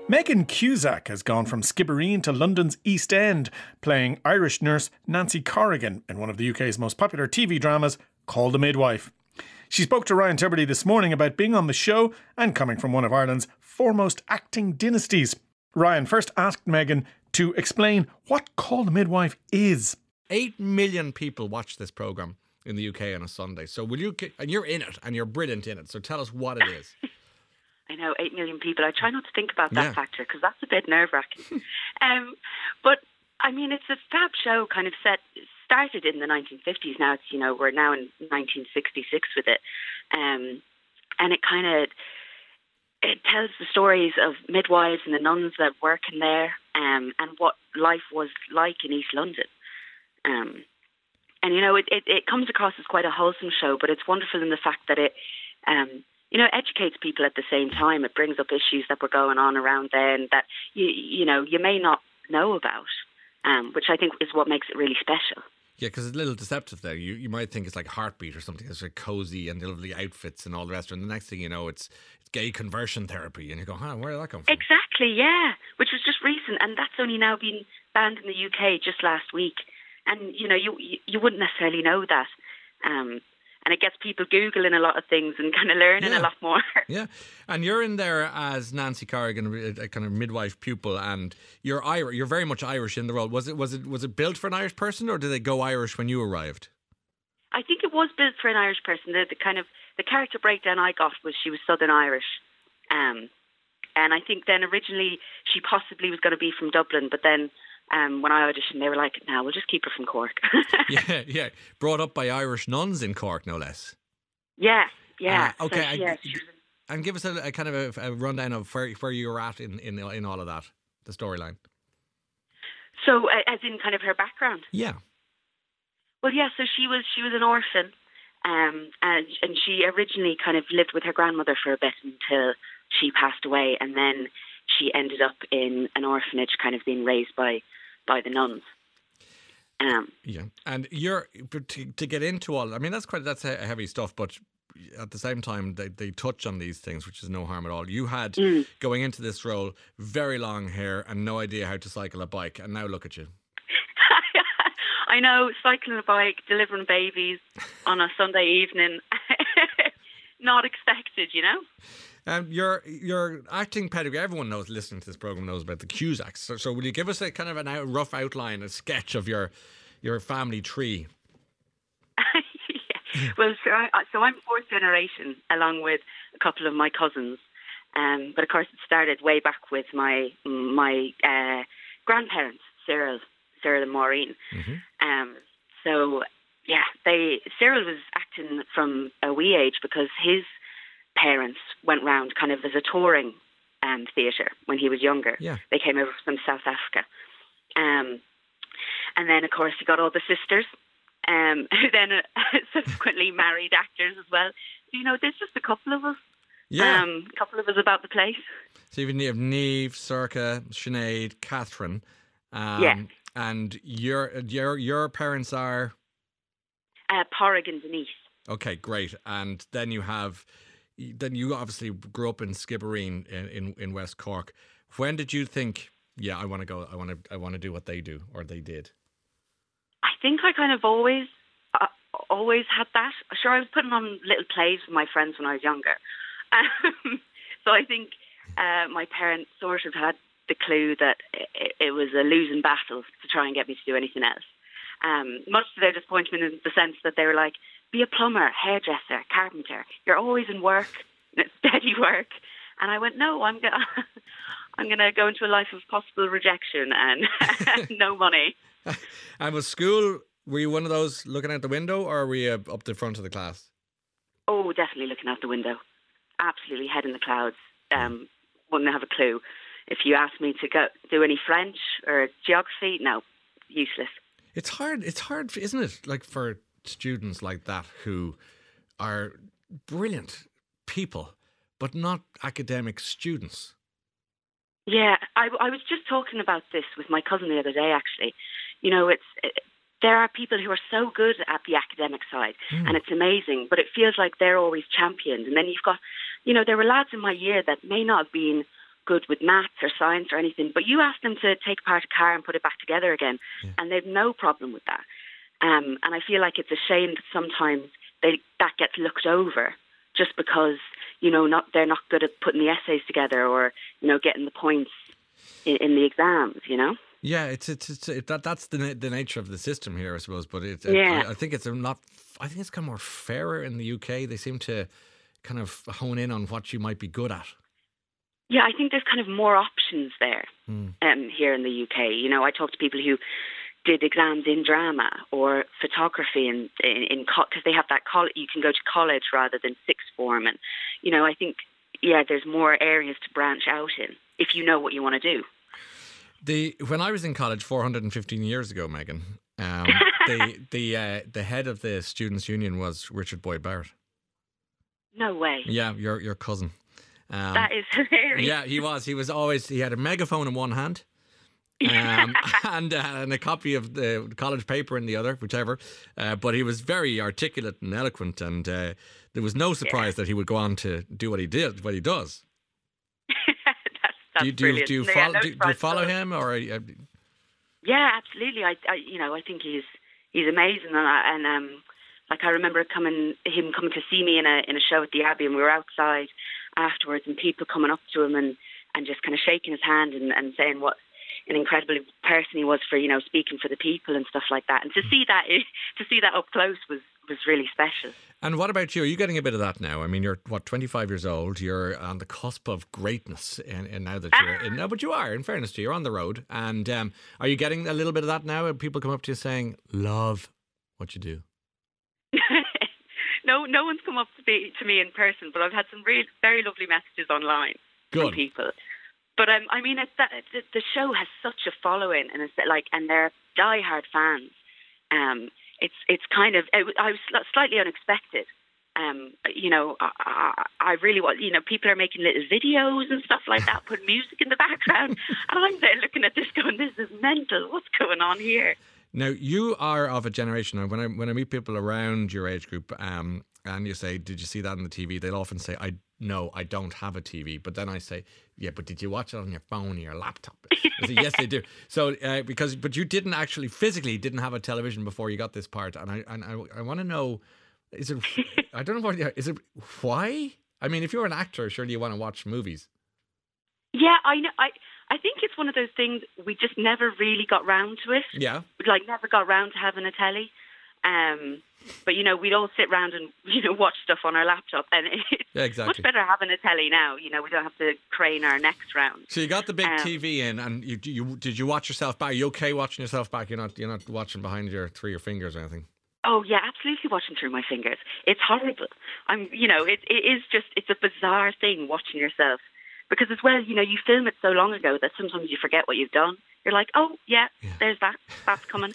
Megan Cusack has gone from Skibbereen to London's East End, playing Irish nurse Nancy Corrigan in one of the U K's most popular T V dramas, Call the Midwife. She spoke to Ryan Tubridy this morning about being on the show and coming from one of Ireland's foremost acting dynasties. Ryan first asked Megan to explain what Call the Midwife is. Eight million people watch this programme in the U K on a Sunday. So will you, and you're in it, and you're brilliant in it, so tell us what it is. I know, eight million people. I try not to think about that Yeah. factor because that's a bit nerve-wracking. um, but, I mean, it's a fab show kind of set, started in the nineteen fifties. Now it's, you know, we're now in nineteen sixty-six with it. Um, and it kind of, it tells the stories of midwives and the nuns that work in there um, and what life was like in East London. Um, and, you know, it, it, it comes across as quite a wholesome show, but it's wonderful in the fact that it... Um, you know, educates people at the same time. It brings up issues that were going on around then that, you, you know, you may not know about, um, which I think is what makes it really special. Yeah, because it's a little deceptive there. You you might think it's like Heartbeat or something. It's like cosy and lovely outfits and all the rest. And the next thing you know, it's, it's gay conversion therapy. And you go, huh, where did that come from? Exactly, yeah, which was just recent. And that's only now been banned in the U K just last week. And, you know, you, you, you wouldn't necessarily know that. Um And it gets people Googling a lot of things and kind of learning Yeah. a lot more. Yeah, and you're in there as Nancy Corrigan, a a kind of midwife pupil, and you're Irish. You're very much Irish in the role. Was it was it was it built for an Irish person, or did they go Irish when you arrived? I think it was built for an Irish person. The, the kind of the character breakdown I got was she was Southern Irish, um, and I think then originally she possibly was going to be from Dublin, but then um, when I auditioned, they were like, "No, we'll just keep her from Cork." yeah, yeah. Brought up by Irish nuns in Cork, no less. yeah, yeah. Uh, okay, So, I- yeah, she was- And give us a, a kind of a, a rundown of where where you were at in in in all of that, the storyline. so uh, as in kind of her background. Yeah. Well, yeah. So she was she was an orphan, um, and and she originally kind of lived with her grandmother for a bit until she passed away, and then she ended up in an orphanage, kind of being raised by by the nuns. Um, Yeah, and you're but to, to get into all. I mean, that's quite that's he- heavy stuff, but at the same time, they they touch on these things, which is no harm at all. You had going into this role very long hair and no idea how to cycle a bike, and now look at you. I know, cycling a bike, delivering babies on a Sunday evening, not expected, you know. Um, your your acting pedigree. Everyone knows listening to this program knows about the Cusacks. So, so will you give us a kind of a out, rough outline, a sketch of your your family tree? yeah. Well, so, I, so I'm fourth generation, along with a couple of my cousins. Um, but of course, it started way back with my my uh, grandparents, Cyril, Cyril and Maureen. Mm-hmm. Um, so yeah, they Cyril was acting from a wee age because his parents went round kind of as a touring um, theatre when he was younger. Yeah. They came over from South Africa. Um, and then, of course, he got all the sisters, um, who then uh, subsequently married actors as well. So, you know, there's just a couple of us. Yeah. Um, a couple of us about the place. So you have Niamh, Circa, Sinead, Catherine. Um, Yeah. And your your your parents are Uh, Porrig and Denise. okay, great. And then you have then you obviously grew up in Skibbereen in, in, in West Cork. When did you think, yeah, I want to go, I want to, I want to do what they do, or they did? I think I kind of always, uh, always had that. Sure, I was putting on little plays with my friends when I was younger. Um, so I think uh, my parents sort of had the clue that it, it was a losing battle to try and get me to do anything else. Um, much to their disappointment in the sense that they were like, be a plumber, hairdresser, carpenter. You're always in work, and it's steady work. And I went, no, I'm gonna, I'm gonna go into a life of possible rejection and no money. And was school, were you one of those looking out the window, or were you up the front of the class? Oh, definitely looking out the window. Absolutely head in the clouds. Um, wouldn't have a clue. If you asked me to go do any French or geography, no, useless. It's hard. It's hard, isn't it? Like for students like that who are brilliant people, but not academic students. Yeah, I, I was just talking about this with my cousin the other day, actually. You know, it's it, there are people who are so good at the academic side, mm. and it's amazing, but it feels like they're always championed. And then you've got, you know, there were lads in my year that may not have been good with maths or science or anything, but you ask them to take apart a car and put it back together again, yeah. and they've no problem with that. Um, and I feel like it's a shame that sometimes they, that gets looked over just because, you know, not they're not good at putting the essays together or, you know, getting the points in, in the exams, you know? Yeah, it's it's, it's it, that that's the the nature of the system here, I suppose. But it, yeah. I, I think it's not. I think it's kind of more fairer in the U K. They seem to kind of hone in on what you might be good at. Yeah, I think there's kind of more options there mm. um, here in the U K. You know, I talk to people who did exams in drama or photography, and in because co- they have that college, you can go to college rather than sixth form, and you know, I think yeah, there's more areas to branch out in if you know what you want to do. The when I was in college four hundred fifteen years ago, Megan, um, the the uh, the head of the Students' Union was Richard Boyd Barrett. No way. Yeah, your your cousin. Um, that is hilarious. Yeah, he was. He was always. He had a megaphone in one hand, um, and uh, and a copy of the college paper in the other, whichever. Uh, but he was very articulate and eloquent, and uh, there was no surprise yeah. that he would go on to do what he did, what he does. That's do you, do, you, do, you yeah, follow, no do, do you follow him or? Are you, uh, yeah, absolutely. I, I, you know, I think he's he's amazing, and, I, and um, like I remember coming him coming to see me in a in a show at the Abbey, and we were outside afterwards, and people coming up to him and, and just kind of shaking his hand and, and saying what an incredible person he was for, you know, speaking for the people and stuff like that. And to see that to see that up close was was really special. And what about you? Are you getting a bit of that now? I mean, you're, what, twenty-five years old. You're on the cusp of greatness. And, and now that you're in, no, but you are, in fairness to you, you're on the road. And um, are you getting a little bit of that now? And people come up to you saying, love what you do? no, no one's come up to me, to me in person, but I've had some really, very lovely messages online Good. from people. But um, I mean, it's that, the, the show has such a following, and it's like, and they're diehard fans. Um, It's it's kind of, it, I was slightly unexpected. Um, you know, I, I really want, you know, people are making little videos and stuff like that, put music in the background. And I'm there looking at this going, this is mental. What's going on here? Now, you are of a generation, when I when I meet people around your age group, um, and you say, did you see that on the T V? They'll often say, I no, I don't have a T V. But then I say, yeah, but did you watch it on your phone or your laptop? I say, yes, they do. So, uh, because, but you didn't actually, physically didn't have a television before you got this part. And I and I, I want to know, is it, I don't know what, is it, why? I mean, if you're an actor, surely you want to watch movies. Yeah, I know. I, I think it's one of those things, we just never really got round to it. Yeah. Like, never got round to having a telly. Um, but, you know, we'd all sit round and, you know, watch stuff on our laptop. And it's yeah, exactly. much better having a telly now. You know, we don't have to crane our necks round. So you got the big um, T V in, and you, you did you watch yourself back? Are you okay watching yourself back? You're not you're not watching behind your through your fingers or anything? Oh, yeah, absolutely watching through my fingers. It's horrible. I'm, you know, it, it is just, it's a bizarre thing watching yourself. Because as well, you know, you film it so long ago that sometimes you forget what you've done. You're like, oh, yeah, yeah. there's that. That's coming.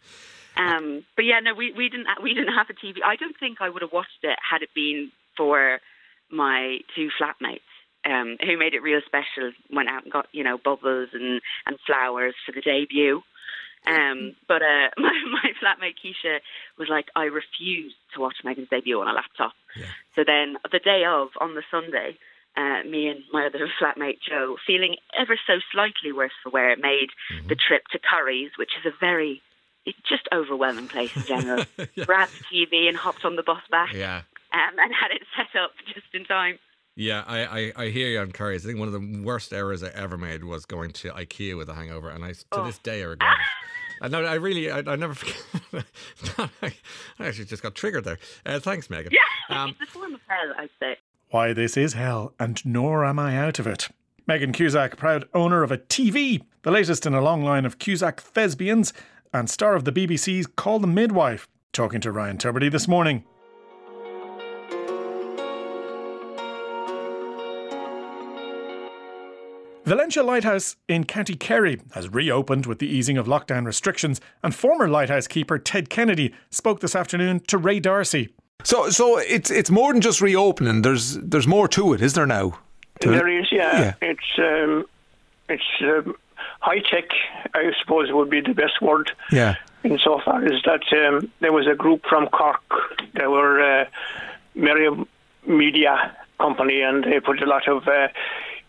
Um, but yeah, no, we, we didn't we didn't have a T V. I don't think I would have watched it had it been for my two flatmates, um, who made it real special. Went out and got, you know, bubbles and, and flowers for the debut. Um, but uh, my, my flatmate Keisha was like, I refuse to watch Megan's debut on a laptop. Yeah. So then the day of, on the Sunday, uh, me and my other flatmate Joe, feeling ever so slightly worse for wear, made mm-hmm. the trip to Curry's, which is a very It's just overwhelming place in general. yeah. Grabbed the T V and hopped on the bus back. Yeah. Um, and had it set up just in time. Yeah, I, I, I hear you on Curry's. I think one of the worst errors I ever made was going to IKEA with a hangover, and I to oh. this day I regret it. I know. I really. I, I never forget. I actually just got triggered there. Uh, thanks, Megan. Yeah, um, it's a form of hell, I'd say. Why, this is hell, and nor am I out of it. Megan Cusack, proud owner of a T V, the latest in a long line of Cusack thespians, and star of the B B C's Call the Midwife, talking to Ryan Tubridy this morning. Valentia Lighthouse in County Kerry has reopened with the easing of lockdown restrictions, and former lighthouse keeper Ted Kennedy spoke this afternoon to Ray Darcy. So so it's it's more than just reopening, there's there's more to it, is there now? There is, yeah. yeah. It's um, it's um, high tech, I suppose would be the best word. Yeah. Insofar as that um, there was a group from Cork, they were uh, Merriam Media Company, and they put a lot of uh,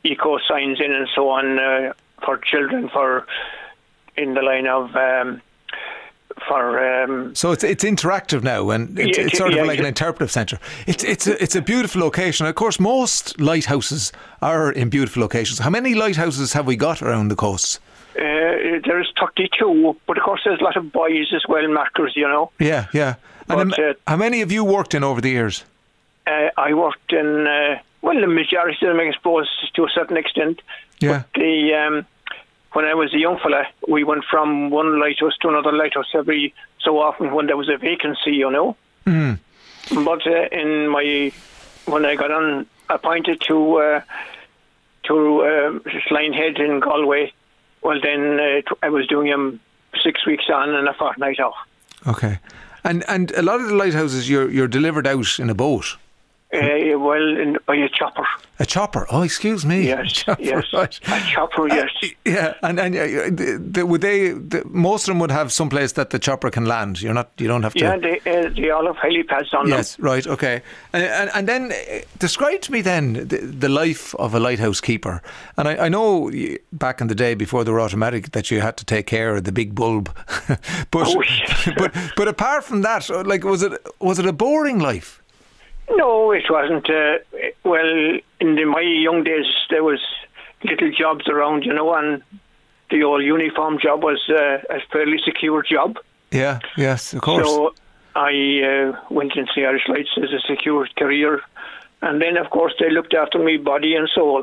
eco signs in and so on uh, for children, for in the line of um, for. Um, so it's it's interactive now, and it's, Yeah, it's sort yeah, of like an yeah. interpretive centre. It's it's a, it's a beautiful location. Of course, most lighthouses are in beautiful locations. How many lighthouses have we got around the coast? Uh, there's thirty-two, but of course there's a lot of buoys as well, markers, you know. Yeah, yeah. And But, um, uh, how many have you worked in over the years? Uh, I worked in, uh, well, the majority of them, I suppose, to a certain extent. Yeah. The um, when I was a young fella, we went from one lighthouse to another lighthouse every so often when there was a vacancy, you know. Mm. But uh, in my when I got on appointed to uh, to uh, Slinehead in Galway, well then uh, I was doing them six weeks on and a fortnight off. Okay. And and a lot of the lighthouses, you're you're delivered out in a boat. Uh, well, in, by a chopper. A chopper. Oh, excuse me. Yes, A chopper, yes. right. A chopper, yes. Yeah, and and uh, the, the, would they? The, most of them would have some place that the chopper can land. You're not. You don't have to. Yeah, they uh, they all have helipads on them. Yes, right, okay. And, and, and then uh, describe to me then the, the life of a lighthouse keeper. And I, I know y- back in the day before they were automatic that you had to take care of the big bulb. but, Oh, yes. but but apart from that, like was it was it a boring life? No, it wasn't. Uh, well, in the, my young days, there was little jobs around, you know, and the old uniform job was uh, a fairly secure job. Yeah, yes, of course. So I uh, went into the Irish Lights as a secure career, and then, of course, they looked after me body and soul.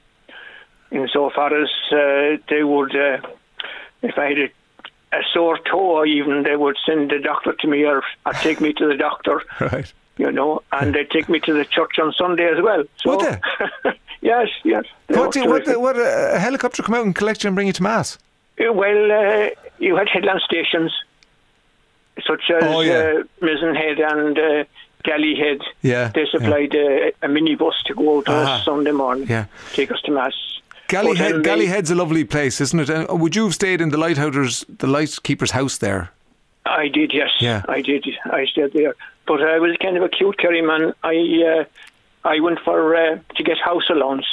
Insofar as uh, they would, uh, if I had a, a sore toe, even they would send the doctor to me, or, or take me to the doctor. Right. You know, and they take me to the church on Sunday as well. So, Would they? yes, yes. they What, were do, what, terrific. the, what a helicopter come out and collect you and bring you to Mass? Uh, Well, uh, you had headland stations, such as Oh, yeah. uh, Mizenhead and uh, Gallyhead. Yeah, They supplied uh, a minibus to go to Ah. us Sunday morning, Yeah. take us to Mass. But Gallyhead, then they- Gallyhead's a lovely place, isn't it? And would you have stayed in the lighthouse's, the lightkeeper's house there? I did, yes. Yeah. I did. I stayed there. But I was kind of a cute Kerry man. I uh, I went for uh, to get house allowance.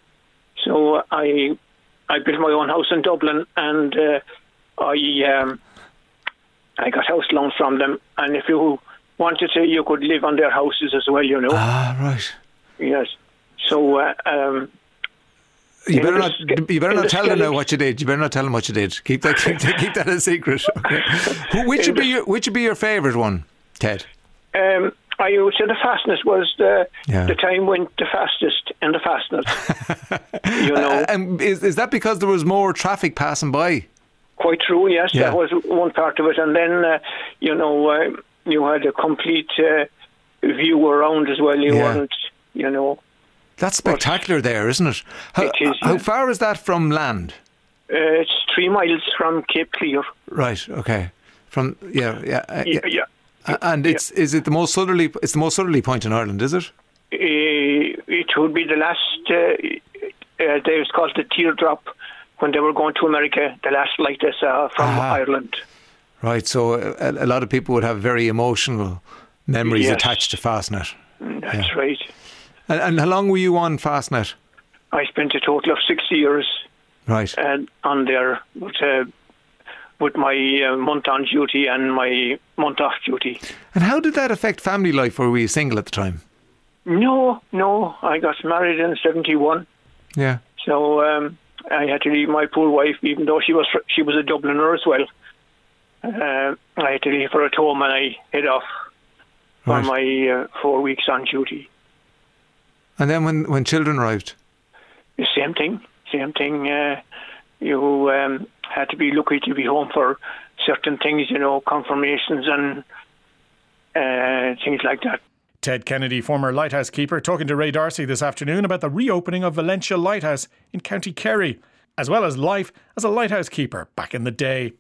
So I I built my own house in Dublin, and uh, I um, I got house allowance from them. And if you wanted to, you could live on their houses as well, you know. Ah, right. Yes. So uh, um, You in better the not. sk- You better in not the tell them now Skellig- what you did. You better not tell them what you did. Keep that. Keep that, keep that a secret. Okay. Who- Which would be your Which would be your favourite one, Ted? Um, I would say the fastness was the Yeah. the time went the fastest in the fastness. you know, Uh, and is is that because there was more traffic passing by? quite true. Yes, Yeah. that was one part of it, and then uh, you know uh, you had a complete uh, view around as well. You Yeah. weren't, you know. That's spectacular, there, isn't it? How, It is, how yeah. far is that from land? Uh, it's three miles from Cape Clear. Right. Okay. From yeah, yeah, uh, Yeah, yeah. Uh, And it's is it the most southerly? It's the most southerly point in Ireland, is it? Uh, it would be the last. Uh, uh, they was called the teardrop when they were going to America. The last light they saw from Ah. Ireland. Right. So a, a lot of people would have very emotional memories Yes. attached to Fastnet. That's Yeah. right. And, and how long were you on Fastnet? I spent a total of six years Right. uh, on there, but, uh, with my uh, month on duty and my month off duty. And how did that affect family life? Or were you single at the time? No, no, I got married in seventy-one, Yeah. so um, I had to leave my poor wife, even though she was fr- she was a Dubliner as well. Uh, I had to leave her at home, and I head off for Right. my uh, four weeks on duty. And then when when children arrived, The same thing, same thing. Uh, you um, had to be lucky to be home for certain things, you know, confirmations and uh, things like that. Ted Kennedy, former lighthouse keeper, talking to Ray Darcy this afternoon about the reopening of Valentia Lighthouse in County Kerry, as well as life as a lighthouse keeper back in the day.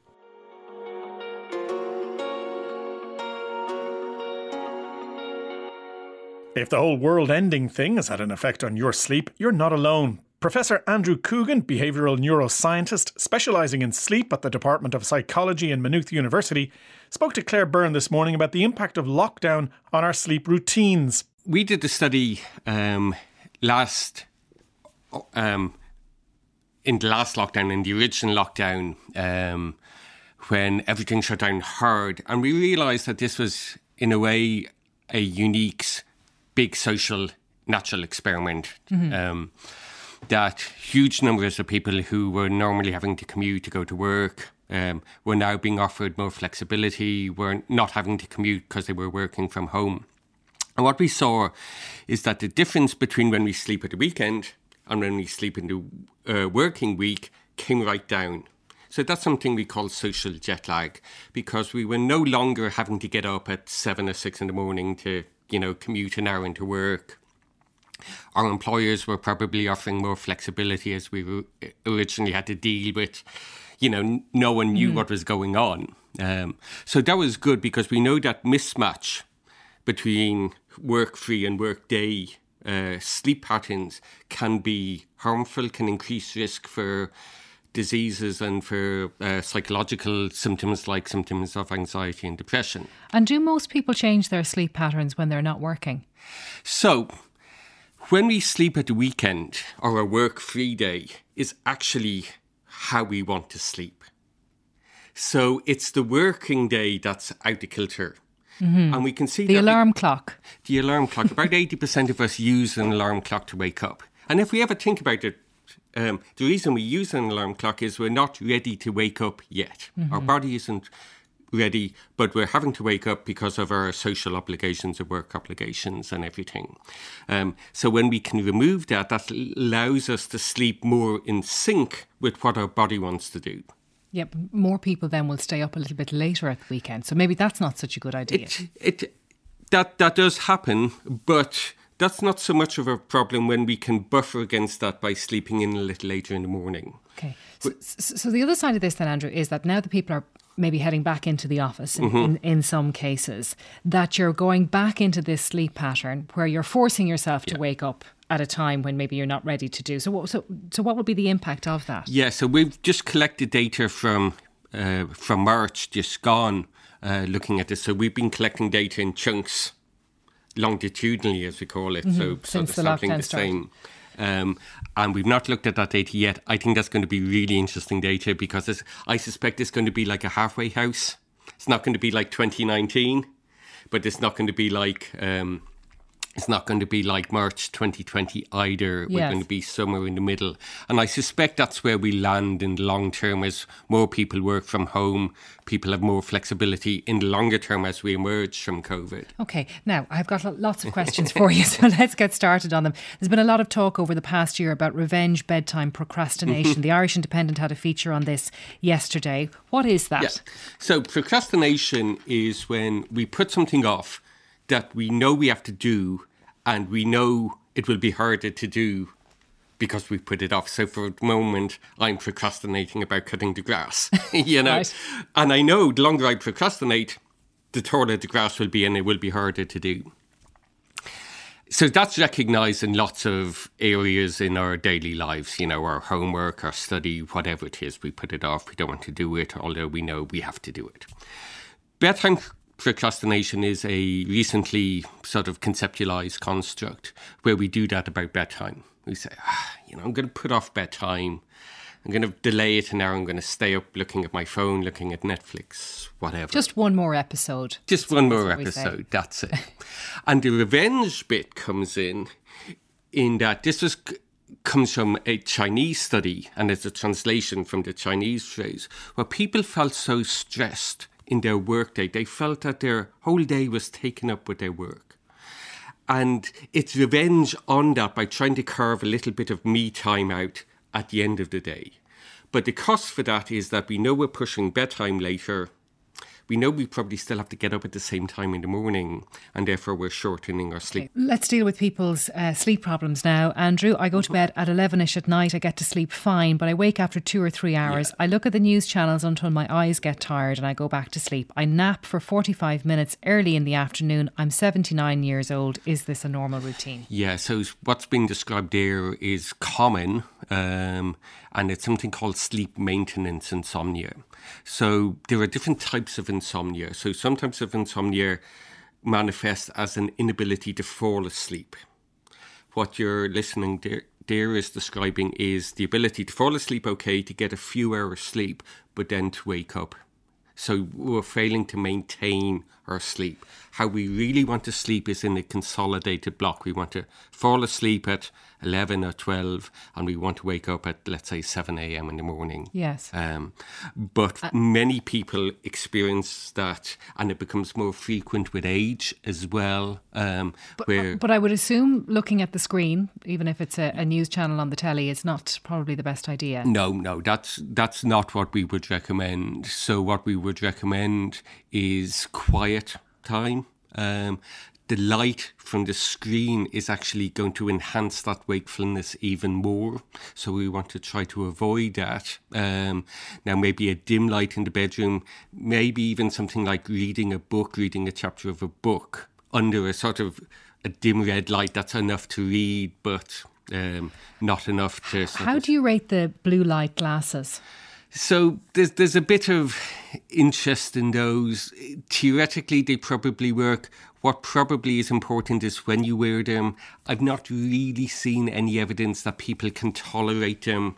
If the whole world-ending thing has had an effect on your sleep, you're not alone. Professor Andrew Coogan, behavioural neuroscientist specialising in sleep at the Department of Psychology in Maynooth University, spoke to Claire Byrne this morning about the impact of lockdown on our sleep routines. We did the study um, last um, in the last lockdown, in the original lockdown, um, when everything shut down hard, and we realised that this was, in a way, a unique, big social natural experiment. Mm-hmm. Um, that huge numbers of people who were normally having to commute to go to work um, were now being offered more flexibility, were not having to commute because they were working from home. And what we saw is that the difference between when we sleep at the weekend and when we sleep in the uh, working week came right down. So that's something we call social jet lag, because we were no longer having to get up at seven or six in the morning to, you know, commute an hour into work. Our employers were probably offering more flexibility, as we originally had to deal with, you know, no one knew mm. what was going on. Um, so that was good, because we know that mismatch between work-free and work-day uh, sleep patterns can be harmful, can increase risk for diseases and for uh, psychological symptoms like symptoms of anxiety and depression. And do most people change their sleep patterns when they're not working? So, when we sleep at the weekend or a work-free day is actually how we want to sleep. So it's the working day that's out of kilter. Mm-hmm. And we can see the that alarm we, clock. The alarm clock. About eighty percent of us use an alarm clock to wake up. And if we ever think about it, um, the reason we use an alarm clock is we're not ready to wake up yet. Mm-hmm. Our body isn't ready, but we're having to wake up because of our social obligations, our work obligations and everything. Um, so when we can remove that, that allows us to sleep more in sync with what our body wants to do. Yep, more people then will stay up a little bit later at the weekend. So maybe that's not such a good idea. It, it, that, that does happen, but that's not so much of a problem when we can buffer against that by sleeping in a little later in the morning. Okay. So, so the other side of this then, Andrew, is that now the people are maybe heading back into the office in, mm-hmm. in, in some cases, that you're going back into this sleep pattern where you're forcing yourself to yeah. wake up at a time when maybe you're not ready to do. So what, so, so what would be the impact of that? Yeah, so we've just collected data from uh, from March, just gone, uh, looking at this. So we've been collecting data in chunks, longitudinally, as we call it. Mm-hmm. So, so Since the the sampling the started. same. Um, and we've not looked at that data yet. I think that's going to be really interesting data, because it's, I suspect it's going to be like a halfway house. It's not going to be like twenty nineteen, but it's not going to be like um, it's not going to be like March twenty twenty either. Yes. We're going to be somewhere in the middle. And I suspect that's where we land in the long term, as more people work from home, people have more flexibility in the longer term as we emerge from COVID. Okay, now I've got lots of questions for you, so let's get started on them. There's been a lot of talk over the past year about revenge bedtime procrastination. The Irish Independent had a feature on this yesterday. What is that? Yeah. So procrastination is when we put something off that we know we have to do, and we know it will be harder to do because we put it off. So for the moment, I'm procrastinating about cutting the grass, you know. Right. And I know the longer I procrastinate, the taller the grass will be, and it will be harder to do. So that's recognised in lots of areas in our daily lives, you know, our homework, our study, whatever it is. We put it off, we don't want to do it, although we know we have to do it. Bedtime procrastination is a recently sort of conceptualized construct where we do that about bedtime. We say, ah, you know, I'm going to put off bedtime. I'm going to delay it an hour. I'm going to stay up looking at my phone, looking at Netflix, whatever. Just one more episode. Just one more episode. That's it. And the revenge bit comes in, in that this was comes from a Chinese study, and it's a translation from the Chinese phrase, where people felt so stressed in their workday. They felt that their whole day was taken up with their work. And it's revenge on that by trying to carve a little bit of me time out at the end of the day. But the cost for that is that we know we're pushing bedtime later. We know we probably still have to get up at the same time in the morning, and therefore we're shortening our sleep. Okay. Let's deal with people's uh, sleep problems now. Andrew, I go to bed at eleven-ish at night. I get to sleep fine, but I wake after two or three hours. Yeah. I look at the news channels until my eyes get tired and I go back to sleep. I nap for forty-five minutes early in the afternoon. I'm seventy-nine years old. Is this a normal routine? Yeah, so what's being described there is common, um, and it's something called sleep maintenance insomnia. So there are different types of insomnia. So some types of insomnia manifest as an inability to fall asleep. What you're listening Deirdre is describing is the ability to fall asleep okay, to get a few hours sleep, but then to wake up. So we're failing to maintain our sleep. How we really want to sleep is in a consolidated block. We want to fall asleep at eleven or twelve, and we want to wake up at, let's say, seven a.m. in the morning. Yes. Um, but uh, many people experience that, and it becomes more frequent with age as well. Um, but, where but I would assume looking at the screen, even if it's a, a news channel on the telly, is not probably the best idea. No, no, that's that's not what we would recommend. So what we would recommend is quiet time. Um, the light from the screen is actually going to enhance that wakefulness even more. So we want to try to avoid that. Um, now, maybe a dim light in the bedroom, maybe even something like reading a book, reading a chapter of a book under a sort of a dim red light. That's enough to read, but um, not enough to... How do you rate the blue light glasses? So there's there's a bit of interest in those. Theoretically, they probably work. What probably is important is when you wear them, I've not really seen any evidence that people can tolerate them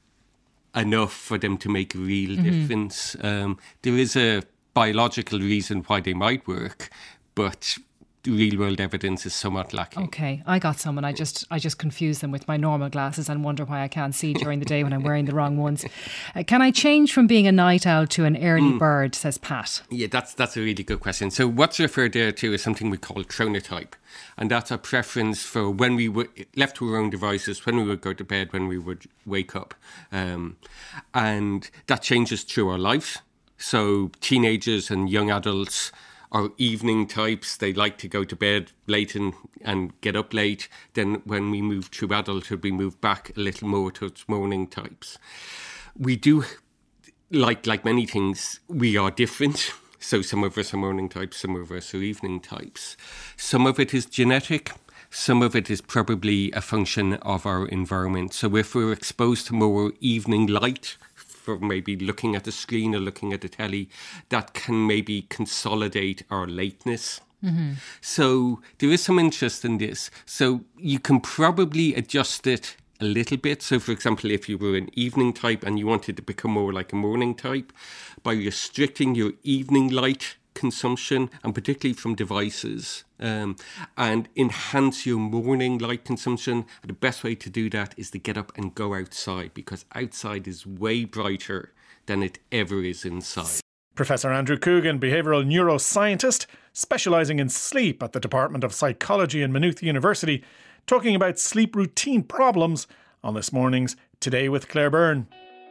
enough for them to make a real mm-hmm. difference. Um, there is a biological reason why they might work, but the real world evidence is somewhat lacking. Okay, I got some and I just I just confuse them with my normal glasses and wonder why I can't see during the day when I'm wearing the wrong ones. Uh, can I change from being a night owl to an early mm. bird, says Pat? Yeah, that's that's a really good question. So what's referred there to is something we call chronotype. And that's our preference for when we were left to our own devices, when we would go to bed, when we would wake up. Um, and that changes through our lives. So teenagers and young adults are evening types. They like to go to bed late and, and get up late. Then when we move to adulthood, we move back a little more towards morning types. We do, like like many things, we are different. So some of us are morning types, some of us are evening types. Some of it is genetic. Some of it is probably a function of our environment. So if we're exposed to more evening light, for maybe looking at the screen or looking at the telly, that can maybe consolidate our lateness. Mm-hmm. So there is some interest in this. So you can probably adjust it a little bit. So for example, if you were an evening type and you wanted to become more like a morning type, by restricting your evening light consumption, and particularly from devices, um, and enhance your morning light consumption. The best way to do that is to get up and go outside, because outside is way brighter than it ever is inside. Professor Andrew Coogan, behavioural neuroscientist specialising in sleep at the Department of Psychology in Maynooth University, talking about sleep routine problems on this morning's Today with Claire Byrne.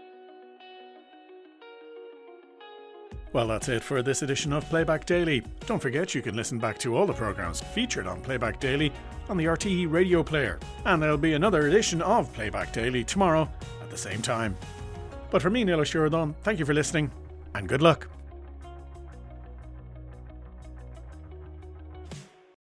Well, that's it for this edition of Playback Daily. Don't forget you can listen back to all the programmes featured on Playback Daily on the R T E radio player. And there'll be another edition of Playback Daily tomorrow at the same time. But for me, Neil O'Sheridan, thank you for listening and good luck.